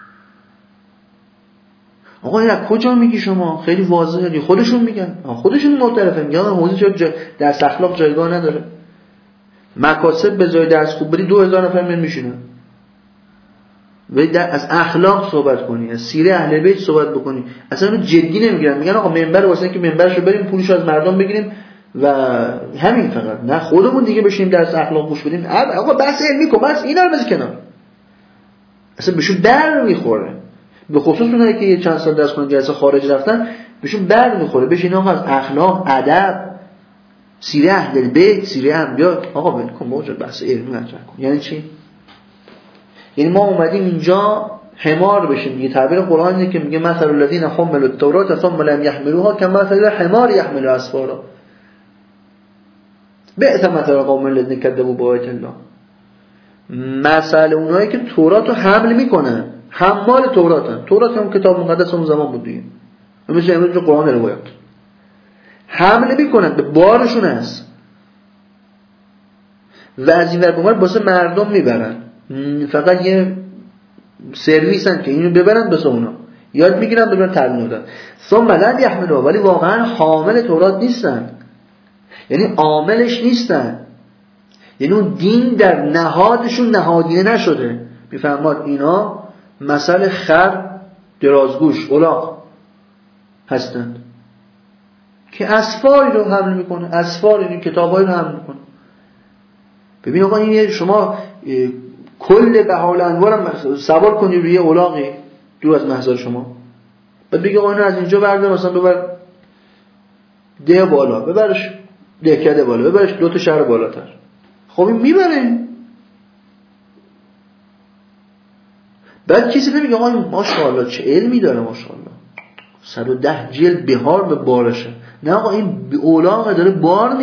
آقا این از کجا میگی شما؟ خیلی واضحه، خودشون میگن، خودشون معترفن، میگن حوزه چرا درس اخلاق جایگاه نداره. مکاسب به جای درس خوب بری 2000 نفر میشینن، ولی از اخلاق صحبت کنی، از سیره اهل بیت صحبت بکنی، اصلا اونو جدی نمیگیرن. میگن آقا منبر واسه اینکه منبرشو بریم پولشو از مردم بگیریم و همین، فقط نه خودمون دیگه بشیم درس اخلاق گوش بدیم. آقا بحث علمی کن، بس اینا رو بذار کنار، اصلا بهشون بر میخوره. به خصوص اونایی که یه چند سال درس خوندن جلسه خارج رفتن، بهشون بر میخوره. بشین آقا از اخلاق، ادب، سیره اهل بیت، سیره انبیا، آقا ول کن، موجود بحث علمی مطرح کن. یعنی چی؟ یعنی ما اومدیم اینجا حمار بشیم دیگه. تعبیر قرآن اینه که میگه مثل الذین حملوا التوراة ثم لم يحملوها كمثل الحمار يحمل اسفارا بئس مثل القوم الذين كذبوا بآیات الله. مسئله اونایی که تورات رو حمل میکنن، حمال توراتن. تورات هم کتاب مقدس اون زمان بود دیگه، مثل امروز قرآن روایت حمل میکنن، به بارشون هست و از این ور واسه مردم میبرن. فقط یه سرویسن که اینو ببرن بس اونا یاد میگیرن ببرن تعلیم دادن. ثم لم يحملوا، ولی واقعا حامل تورات نیستن، یعنی عاملش نیستن، یعنی اون دین در نهادشون نهادینه نشده. میفهماد اینا مثل خر درازگوش الاغ هستند که اسفاری رو حمل میکنه، اسفار این کتابایی رو حمل میکنه. ببین آقا این شما کل بهال انوار سوار کنی روی الاغی دور از محضر شما، بعد بگی آقا اینو از اینجا بردار مثلا ببر ده بالا، ببرش دهکده بالا، ببرش 2 تا شهر بالاتر. خب این میبره. بعد کسی نمیگه آقا ماشاءالله چه علمی داره، ماشاءالله 110 جلد بهار به بارشه. نه آقا این الاغ داره بار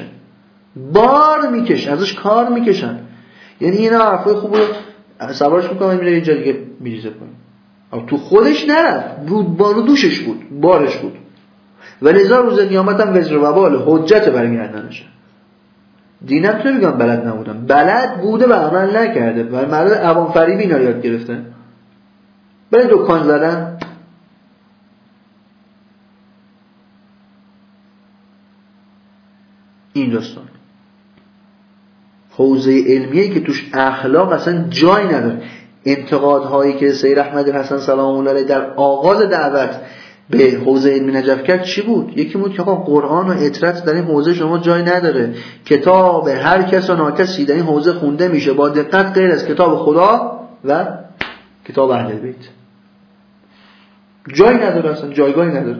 میکشه، ازش کار میکشن. یعنی اینا حرفای خوب رو سوارش میکنن میره یه جا دیگه میریزه کنه. اما تو خودش نرفت، بارو دوشش بود، بارش بود. و لذا روز قیامت هم وزر و وبال حجت برگردنشه. دینم تو نمیگم بلد نبودم، بلد بوده و عمل نکرده. و مرد عوام فریبی اینا یاد گرفته. برای دکان زدن این داستان حوزه علمیه که توش اخلاق اصلا جای نداره. انتقادهایی که سید احمد حسن سلام الله علیه در آغاز دعوت به حوزه علمی نجف کرد چی بود؟ یکی بود که آقا قرآن و اطرت در این حوزه شما جای نداره، کتاب هر کس و ناکسی در این حوزه خونده میشه با دقت غیر از کتاب خدا و کتاب اهل بیت. جای نداره، اصلا جایگاهی نداره.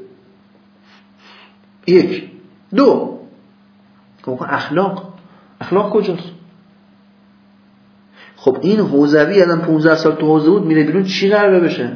1 2 اخلاق کجاست؟ خب این حوزوی الان 15 سال تو حوزه بود، میره بیرون چی قراره بشه؟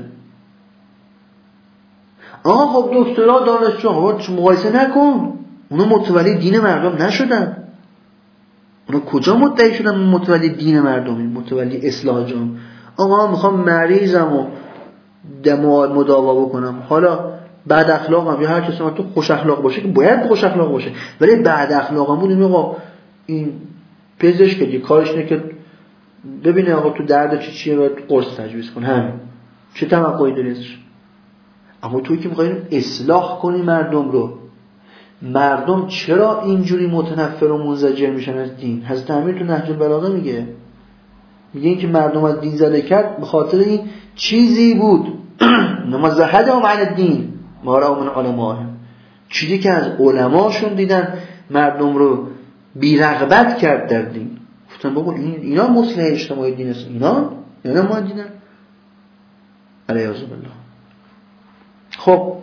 خب دکترا دانشجو مقایسه نکن، اونا متولی دین مردم نشدن. اونا کجا مدعی شدن متولی دین مردمی، متولی اصلاح جامعه؟ آقا میخوام مریضم و مداوا بکنم، حالا بعد اخلاقم یا هر کسی تو خوش اخلاق باشه که باید خوش اخلاق باشه، ولی بعد اخلاقم بود این آقا این پزشک که کارش اینه که ببینه آقا تو درد چیه و قرص تجویز کن، همین. چه توقعی داری ازش؟ اما توی که میخوایی اصلاح کنی مردم رو، مردم چرا اینجوری متنفر و منزجر میشن از دین؟ حضرت امیر تو نهج البلاغه میگه این که مردم از دین زده کرد به خاطر این چیزی بود نمازهدهم عن الدین ما رأوا من علماءهم، چیزی که از علماشون دیدن مردم رو بی‌رغبت کرد در دین. گفتن بابا اینا مصلح اجتماعی دین است، اینا ما دینن علیاذ بالله. خب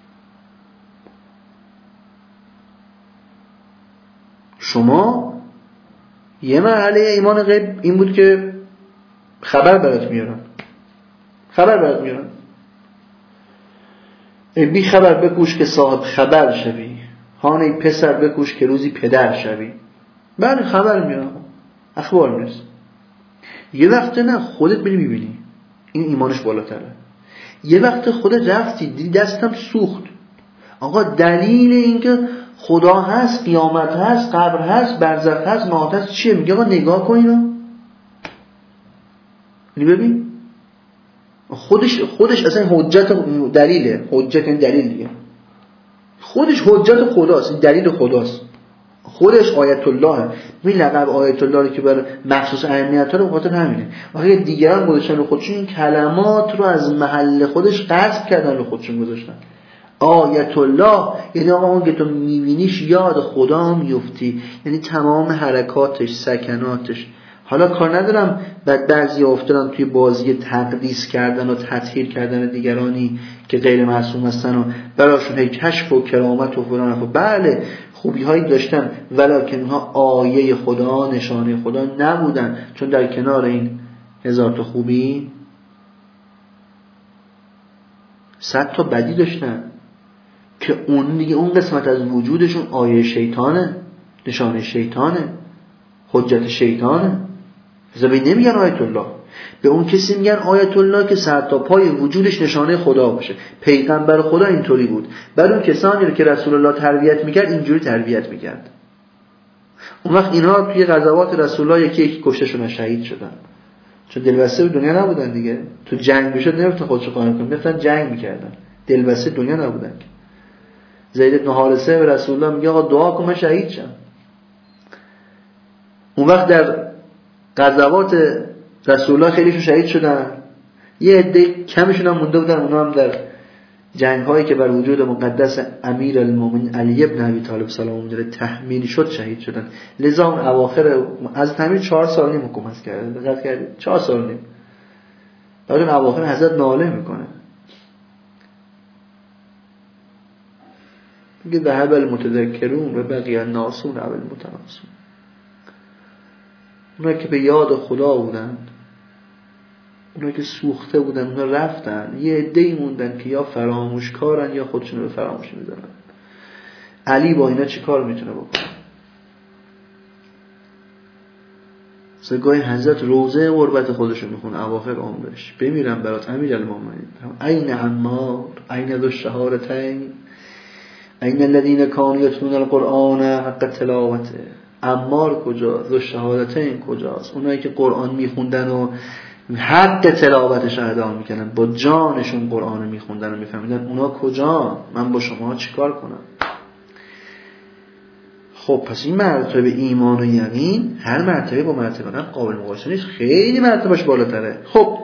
شما یه مرحله ایمان غیب این بود که خبر برات میارن بی خبر بکوش که صاحب خبر شوی، هانه پسر بکوش که روزی پدر شوی. بله خبر میارن، اخبار میرسه. یه وقت نه خودت بری میبینی، این ایمانش بالاتره. یه وقت خودت رفتی دیدی دستم سوخت، آقا دلیل این که خدا هست، قیامت هست، قبر هست، برزخ هست، معاد هست چیه؟ میگه آقا نگاه کن اینو، ببین خودش اصلا حجت دلیله، حجت این دلیل دیگه، خودش حجت خداست، این دلیل خداست، خودش آیت الله. این لقب آیت الله رو که برای مخصوص اهمیت رو بخاطر همینه. واقعا دیگران گذاشتن رو خودشون این کلمات رو از محل خودش قصد کردن رو خودشون گذاشتن. آیت الله یعنی آقا اون که تو میبینیش یاد خدا میفتی، یعنی تمام حرکاتش، سکناتش. حالا کار ندارم بعضی افتادن توی بازی تقدیس کردن و تطهیر کردن دیگرانی که غیر معصوم هستن و براشون هی کشف و کرامت و فلان و بله خوبی هایی داشتن، ولکن اونها آیه خدا، نشانه خدا نبودن، چون در کنار این 1000 تا خوبی 100 تا بدی داشتن که اون دیگه اون قسمت از وجودشون آیه شیطانه، نشانه شیطانه، حجت شیطانه. به نمیگن آیت الله، به اون کسی میگن آیت الله که سر تا پای وجودش نشانه خدا باشه. پیغمبر خدا اینطوری بود. بعد اون کسانی رو که رسول الله تربیت میکرد اینجوری تربیت میکرد. اون وقت اینا توی غزوات رسول الله یکی کشته شدن، شهید شدن، چون دلبسته دنیا نبودن دیگه. تو جنگ بشه نمیتونن خودشو قانع کنن، میرفتن جنگ میکردن، دلبسته دنیا نبودن. زید بن حارثه به رسول الله میگه آقا دعا کن من شهید شم. اون وقت در غزوات رسول الله خیلیشون شهید شدن، یه عده کمشون هم مونده بودن، اونا هم در جنگ هایی که بر وجود مقدس امیر المومنین علی ابن ابی طالب سلام الله علیه تحمیل شد شهید شدن. لذا اون اواخر از تمام 4 سال نیم حکومت کرد. دقت کردید 4 سال نیم. بعد اون اواخر حضرت ناله میکنه، میگه ذهب المتذکرون و بقی الناسون او المتناسون. اونا که به یاد خدا بودن، اونا که سوخته بودن، اونا رفتن. یه عده‌ای موندن که یا فراموشکارن یا خودشون رو به فراموشی میزنن. علی با اینا چی کار میتونه بکنه؟ گاهی حضرت روزه قربت خودشون میخونه اواخر عمرش، بمیرم برات امیر المومنین، این عمار، این ذو الشهادتین، این الذين كانوا يتلون القرآن حق تلاوته. عمار کجا؟ ذو الشهادتین کجاست؟ اونایی که قرآن میخوندن و حق تلاوتش ادا میکنن، با جانشون قرآن میخوندن و میفهمیدن، اونا کجا؟ من با شما چیکار کنم؟ خب پس این مرتبه ایمان و یقین هر مرتبه با مرتبه قبل قابل مقایسه نیست، خیلی مرتبهش بالاتره. خب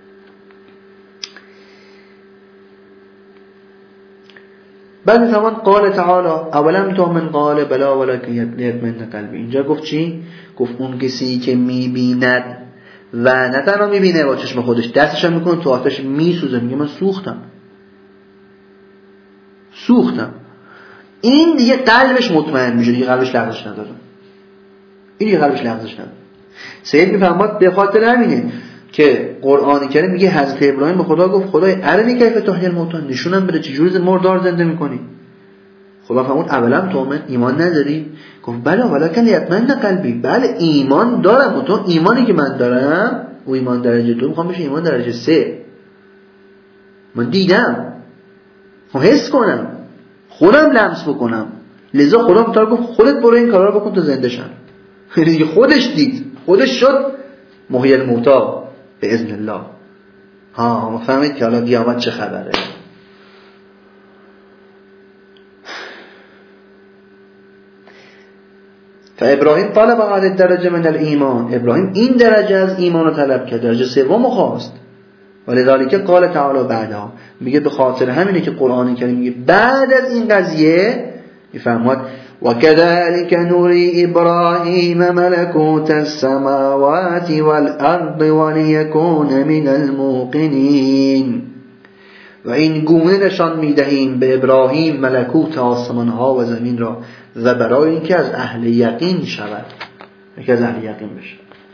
بعد میفهمن قال تعالی اولم تؤمن قال بلا ولکن یطمئن قلبی. اینجا گفت چی؟ گفت اون کسی که میبیند و نه تنها میبینه با چشم خودش، دستش هم میکنه تو آتش میسوزه، میگه من سوختم. این دیگه قلبش مطمئن میشه، دیگه قلبش لغزش نداره. این دیگه قلبش لغزش نداره. سید میفهمد به خاطر همینه که قرآن کریم میگه حضرت ابراهیم به خدا گفت خدای ارنی کیف تحیی الموتى، نشونم بده چجوری مردار زنده میکنی. خدا فرمود اولم تؤمن، ایمان نداری؟ گفت بله ولکن یطمئن قلبی، بله ایمان دارم، و تو ایمانی که من دارم و ایمان درجه 2 میخوام بشه ایمان درجه 3. من دیدم، حس کنم، خودم لمس بکنم. لذا خدا متعال گفت خودت برو این کارا رو بکن تا زنده شن. دیگه خودش دید، خودش شد محیی الموتی به اذن الله. ما فهمید که حالا قیامت چه خبره. فابراهیم طلب هذه الدرجه من الایمان، ابراهیم این درجه از ایمان رو طلب کرد، درجه 3 خواست. ولذلك قال تعالی بعدها، میگه به خاطر همینه که قرآن کریم میگه بعد از این قضیه میفرماد وكذلك نري ابراهیم ملکوت السماوات والارض وليكون من الموقنین. و این گونه نشان میدهیم به ابراهیم ملکوت آسمان ها و زمین را، و برای اینکه از اهل یقین شود، اینکه از اهل یقین بشه.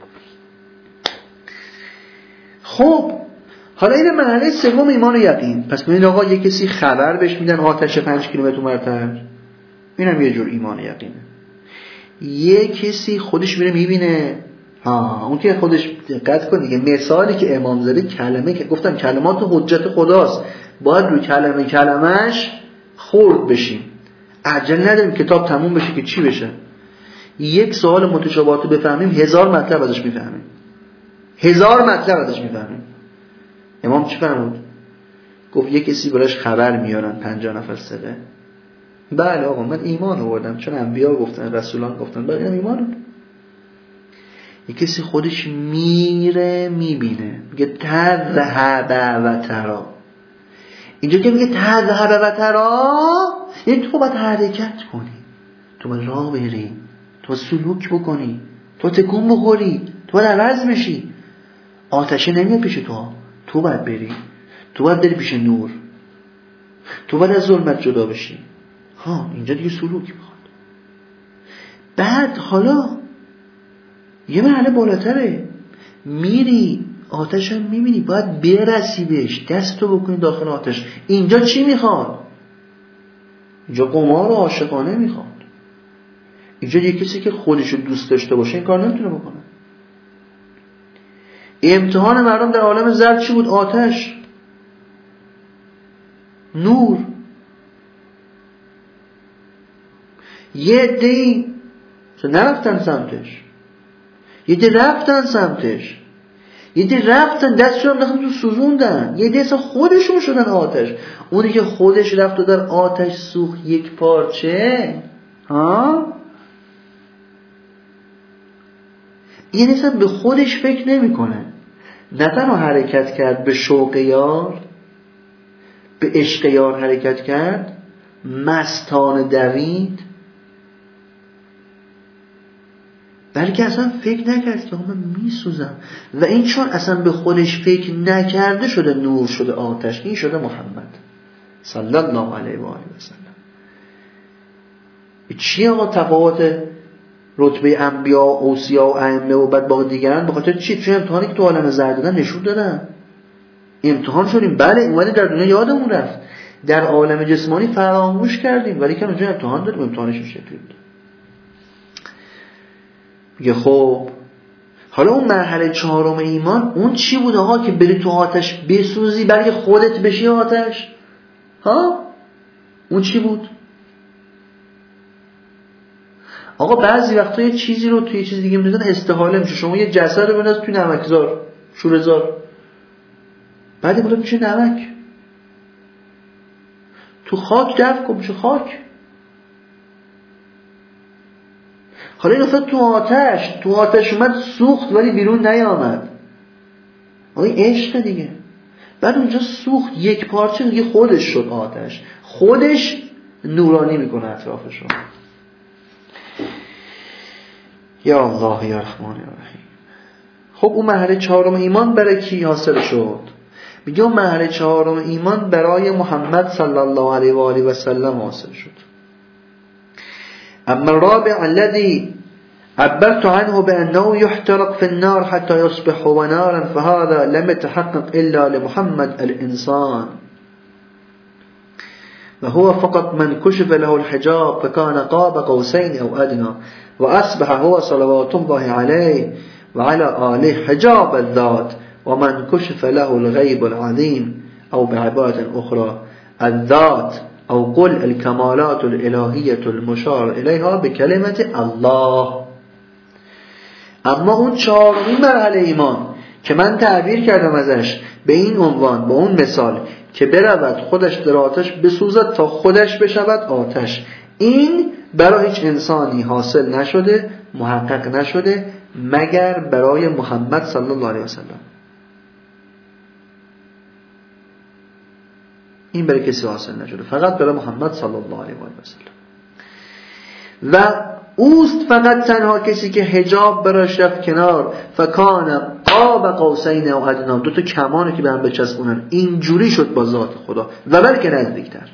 خب حالا این مرحله سوم ایمان و یقین. پس ببینید آقا یک کسی خبر بهش میدن آتش 5 کیلومتر اونورتر، اینم یه جور ایمان و یقینه. یک کسی خودش میره میبینه، اون که خودش دقت کن دیگه، مثالی که امام زاده کلمه که گفتن کلمات حجت خداست، باید روی کلمش خورد بشیم. عجل نداریم کتاب تموم بشه که چی بشه. یک سوال متشابهات بفهمیم 1000 مطلب ازش میفهمیم، 1000 مطلب ازش میفهمیم. امام چی فرمود؟ گفت یک کسی براش خبر میارن 50 نفر سره، بله آقا من ایمان آوردم چون انبیا گفتن رسولان گفتن، بله ایمان. یک کسی خودش میره میبینه، میگه تذهب و ترا. اینجا که میگه تذهب و ترا یعنی تو باید حرکت کنی، تو باید راه بری، تو باید سلوک بکنی، تو تکون بخوری، تو باید عوض بشی. آتشه نمیاد پیش تو باید بری، تو باید بری پیش نور، تو باید از ظلمت جدا بشی. اینجا دیگه سلوک میخواد. بعد حالا یه مرحله بالاتره، میری آتش هم میبینی، باید برسی بهش، دستو بکنی داخل آتش. اینجا چی میخواد؟ اینجا قمار و عاشقانه میخواد. اینجا یه کسی که خودشو دوست داشته باشه این کار نمیتونه بکنه. امتحان مردم در عالم زرد چی بود؟ آتش، نور. یه عده‌ای نرفتن سمتش، یه عده رفتن سمتش، یه عده رفتن دستشون انداختن تو سوزوندن، یه عده اصلا خودشون شدن آتش. اونی که خودش رفت و در آتش سوخت یک پارچه، این اصلا به خودش فکر نمی‌کنه. نه تنها حرکت کرد به شوق یار، به عشق یار حرکت کرد، مستانه دوید، بلکه اصلا فکر نکرد که من میسوزم. و این چون اصلا به خودش فکر نکرده شده نور، شده آتش. این شده محمد صلی الله علیه و آله و سلم. چیه آقا تفاوت رتبه انبیا و اوصیا و ائمه و بعد باقی دیگران؟ بخاطر چی؟ چون امتحانی که تو عالم زرد دادن نشون دادن. امتحان شدیم، بله اومده در دنیا یادمون رفت، در عالم جسمانی فراموش کردیم، ولی که اونجا امتحان دادیم. امتحانش این شکلی بود. میگه خب حالا اون مرحله چهارم ایمان اون چی بود آقا؟ که بری تو آتش بسوزی بلکه خودت بشی آتش. اون چی بود آقا؟ بعضی وقتا یه چیزی رو توی یه چیز دیگه می‌ذارن استحاله میشه. شما یه جسد رو بنداز توی نمکزار، شوره‌زار، بعد میگه میشه نمک. تو خاک دفن کن میشه خاک. حالا این افتاد تو آتش اومد سوخت ولی بیرون نیامد. آقا این عشق دیگه. بعد اونجا سوخت یک پارچه دیگه، خودش شد آتش، خودش نورانی میکنه اطرافش رو. یا الله یا رحمان یا رحیم. خب اون مرحله چهارم ایمان برای کی حاصل شد؟ میگه اون مرحله چهارم ایمان برای محمد صلی الله علیه و آله و سلم حاصل شد. اما الرابع الذي عبرت عنه بأنه يحترق في النار حتى يصبح نارا فهذا لم يتحقق إلا لمحمد الإنسان، وهو فقط من كشف له الحجاب فكان قاب قوسين أو أدنى وأصبح هو صلوات الله عليه وعلى آله حجاب الذات، ومن كشف له الغيب العظيم أو بعبارة أخرى الذات أو قل الكمالات الإلهية المشار إليها بكلمة الله. اما اون چهارمین مرحله ایمان که من تعبیر کردم ازش به این عنوان، با اون مثال که برود خودش در آتش بسوزد تا خودش بشود آتش، این برای هیچ انسانی حاصل نشده، محقق نشده مگر برای محمد صلی الله علیه وسلم. این برای کسی حاصل نشده، فقط برای محمد صلی الله علیه وسلم. و اوست فقط تنها کسی که حجاب براش رفت کنار، فکان قاب قوسین او ادنی، دو تا کمانه که به هم بچسبونن، اینجوری شد با ذات خدا و بلکه نزدیکتر.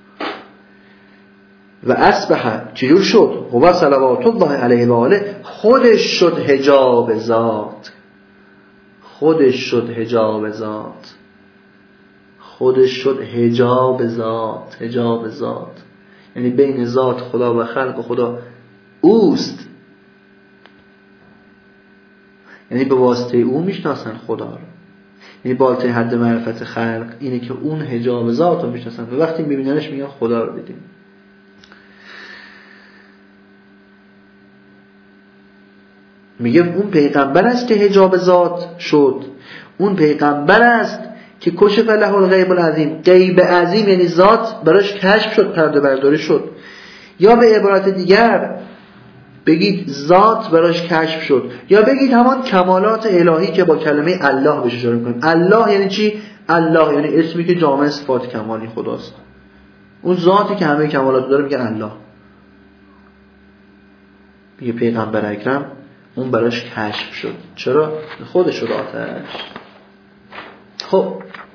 و اصبح چجور شد؟ هو صلوات الله علیه و آله، خودش شد حجاب ذات، خودش شد حجاب ذات، خودش شد حجاب ذات. حجاب ذات یعنی بین ذات خدا و خلق خدا اوست، یعنی به واسطه او میشناسن خدا رو، یعنی بالاترین حد معرفت خلق اینه که اون حجاب ذات رو میشناسن و وقتی میبیننش میگن خدا رو دیدیم. میگه اون پیغمبر است که حجاب ذات شد، اون پیغمبر است که کشف له الغیب العظیم، غیب عظیم یعنی ذات براش کشف شد، پرده برداری شد. یا به عبارت دیگر بگید ذات براش کشف شد، یا بگید همان کمالات الهی که با کلمه الله بهش اشاره می‌کنیم. الله یعنی چی؟ الله یعنی اسمی که جامع صفات کمالی خداست. اون ذاتی که همه کمالات داره میگن الله. میگه پیغمبر اکرم اون براش کشف شد. چرا؟ خودش شد آتش. خب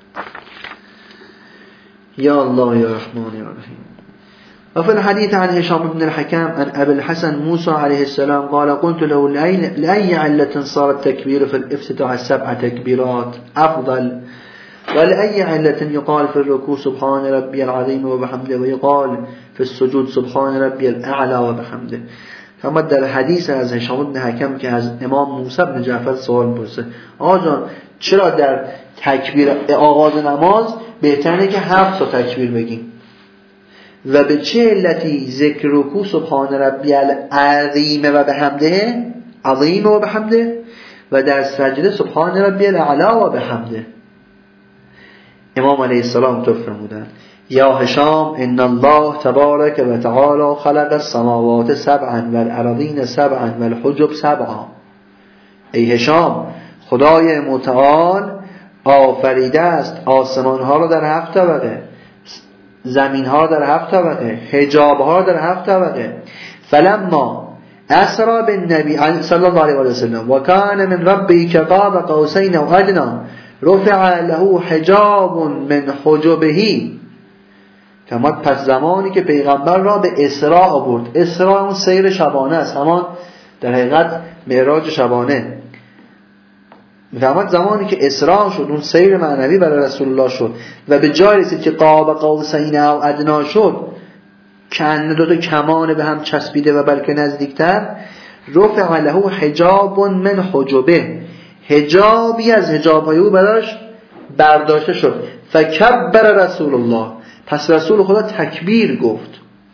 یا الله یا رحمان یا رحیم. وفي الحديث عن هشام بن الحكام عن أبي الحسن موسى عليه السلام قال قلت له لأي علة صار التكبير في الافتتاح 7 تكبيرات أفضل، ولأي علة يقال في الركوع سبحان ربي العظيم وبحمده، ويقال في السجود سبحان ربي الأعلى وبحمده؟ اما در حدیث از هشام بن حکم که از امام موسی بن جعفر سوال پرسه، آقا جان چرا در تکبیر آغاز نماز بهتره که 7 تا تکبیر بگیم و به چه علتی ذکر رکوع سبحان ربی العظیم و بحمده عظیم و بحمده و در سجده سبحان ربی الاعلی و بحمده؟ امام علیه السلام تو فرمودن یا هشام ان الله تبارک و تعالی خلق السماوات سبعا والارضین سبعا والحجب سبعا. ای هشام، خدای متعال آفریده است آسمان ها را در 7 طبقه، زمین ها در 7 طبقه، حجاب ها در 7 طبقه. فلما اسرى بالنبی صلی الله علیه و سلم و کان من ربی قاب قوسین او ادنی رفع له حجاب من حجبه. فرمود پس زمانی که پیغمبر را به اسراء آورد، اسراء اون سیر شبانه است، همان در حقیقت معراج شبانه. فرمود زمانی که اسراء شد، اون سیر معنوی برای رسول الله شد و به جای رسید که قاب قوسین او ادنی شد، کأن 2 تا کمان به هم چسبیده و بلکه نزدیکتر، رفع له حجاب من حجبه، حجابی از حجاب‌های او براش برداشته شد. فکبر رسول الله، پس رسول خدا تکبیر گفت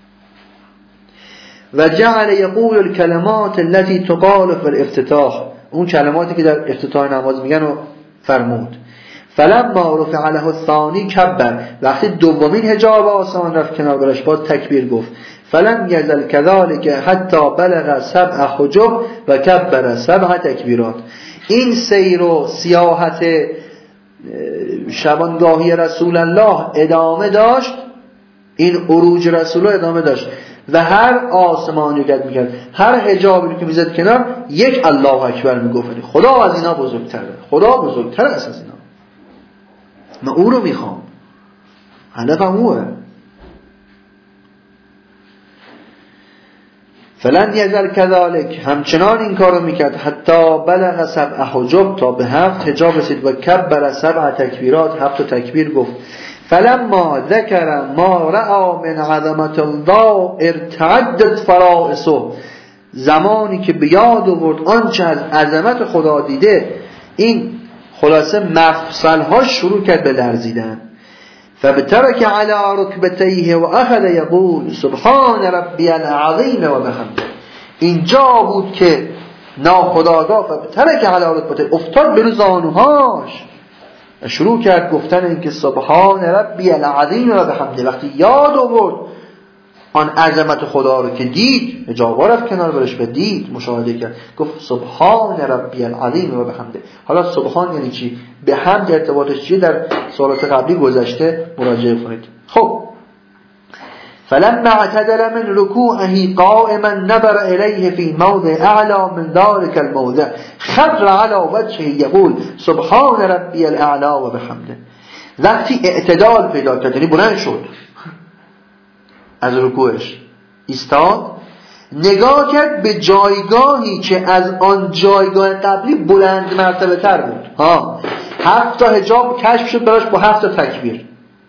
و جعل یقول الکلمات التي تقال في الافتتاح، اون کلماتی که در افتتاح نماز میگن و فرمود. فلما رفع له الثانی کبر، وقتی دومین حجاب آسمان رفت کنار براش باز تکبیر گفت. فلم یزل كذلك حتی بلغ 7 حجب و کبر 7 تکبیرات. این سیر و سیاحت شبانگاهی رسول الله ادامه داشت، این عروج رسول الله ادامه داشت و هر آسمانی که میکرد، هر حجابی که میزد کنار، یک الله اکبر میگفت. خدا از اینا بزرگتره، خدا بزرگتر است از اینا، من او رو میخوام، هدفم اوه. فلن یزل کذالک، همچنان این کارو میکرد حتی بلغ 7 حجب، تا به 7 حجاب رسید و کبر 7 تکبیرات، 7 تکبیر گفت. فلما ذکر ما رأى من عظمت الله ارتعدت فرائصه، زمانی که به یاد آورد آنچه از عظمت خدا دیده، این خلاصه مفصل‌ها شروع کرد به لرزیدن. فبترك على ركبتيه واخذ يقول سبحان ربي العظيم وبحمده. اینجا بود که ناخودآگاه فبترك على ركبتيه، افتاد به زانوهاش و شروع کرد گفتن اینکه سبحان ربي العظيم وبحمده. وقتی یاد آورد آن عظمت خدا رو که دید، حجاب رفت کنار برش و دید، مشاهده کرد، گفت سبحان ربی العظیم و بحمده. حالا سبحان یعنی چی؟ به حمد ارتباطش چیه؟ در سوالات قبلی گذشته مراجعه کنید. خب فلما اعتدل من ركوعه قائما نظر الیه فی موضع اعلی من ذلك الموضع خر على وجهه یقول سبحان ربی الاعلی و بحمده. وقتی اعتدال پیدا کرد، یعنی بلند شد از رکوعش، ایستاد، نگاه کرد به جایگاهی که از آن جایگاه قبلی بلند مرتبه تر بود. 7 تا حجاب کشف شد براش با 7 تا تکبیر.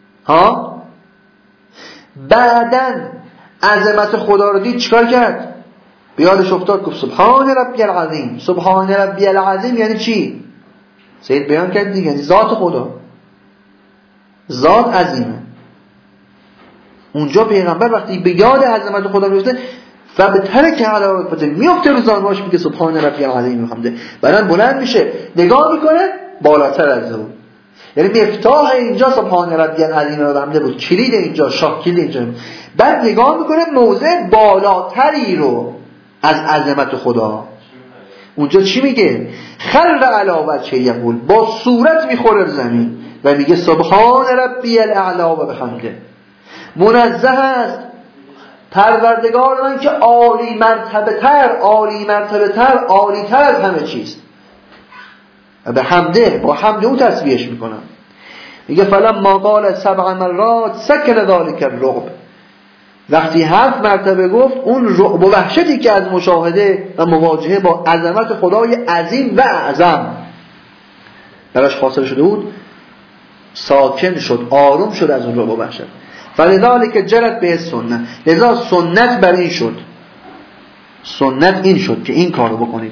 بعدن عظمت خدا رو دید، چیکار کرد؟ بیادش افتاد، گفت سبحان ربی العظیم. سبحان ربی العظیم یعنی چی؟ سید بیان کرد دیگه، یعنی ذات خدا، ذات عظیمه. اونجا پیغمبر وقتی به یاد عظمت خدا میفته فبترک علی رکبته، میفته رو زانوهاش، میگه سبحان ربی العظیم وبحمده. بعدن بلند میشه، نگاه میکنه بالاتر از اون. یعنی مفتاح اینجا سبحان ربی العظیم وبحمده بود، کلید اینجا، شاه کلید اینجا. بعد نگاه میکنه موضع بالاتری رو از عظمت خدا. اونجا چی میگه؟ خر علی وجهه یقول، با صورت میخوره زمین و میگه سبحان ربی الاعلی وبحمده. منزه است پروردگار من که عالی مرتبه تر، عالی مرتبه تر، عالی تر از همه چیز. به حمده، با حمد او تسبیحش میکنم. میگه فلما قال 7 مرات سکن ذلك الرعب. وقتی 7 مرتبه گفت، اون رعب و وحشتی که از مشاهده و مواجهه با عظمت خدای عظیم و اعظم براش حاصل شده بود ساکن شد، آروم شد از اون رعب و وحشت. فلذلك جرت به سنت، لذا سنت بر این شد سنت این شد که این کارو بکنید.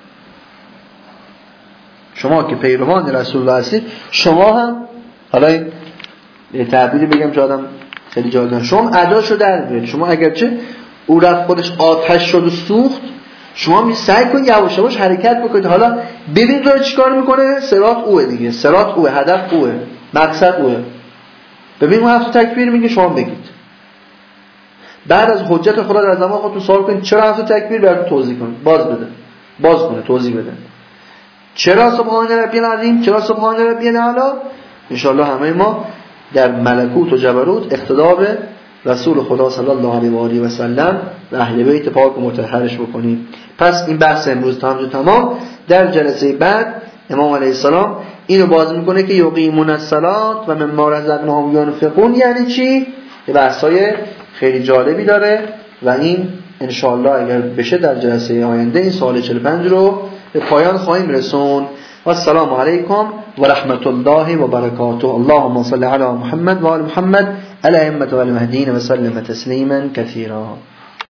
شما که پیروان رسول الله هستید، شما هم حالا یه تعبیری بگم که آدم خیلی جالب، شما اداشو در بیارید. شما اگرچه او رفت خودش آتش شد و سوخت، شما می سعی کنید یواش یواش حرکت بکنید. حالا ببین داره چیکار میکنه. صراط اوه دیگه، صراط اوه، هدف اوه، مقصد اوه. ببین اون 7 تکبیر میگه، شما بگید. بعد از حجت خدا در زمان خودتون سوال کنید چرا 7 تکبیر، براتون توضیح کنه، باز کنه، توضیح بده. چرا سبحان ربی العظیم، چرا سبحان ربی الاعلی. ان شاء الله همه ما در ملکوت و جبروت اقتدا به رسول خدا صلی الله علیه و آله و سلم و اهل بیت پاک و مطهرش بکنیم. پس این بحث امروز تمام. در جلسه بعد امام علیه السلام اینو باز میکنه که یقیمون الصلاة و مما رزقناهم ينفقون یعنی چی؟ یه بحثای خیلی جالبی داره و این ان شاء الله اگر بشه در جلسه آینده این سوال 45 رو به پایان خواهیم رسون. و السلام علیکم و رحمت الله و برکاته. اللهم صل علی محمد و آل محمد الائمة والمهدیین و سلم تسلیما کثیرا.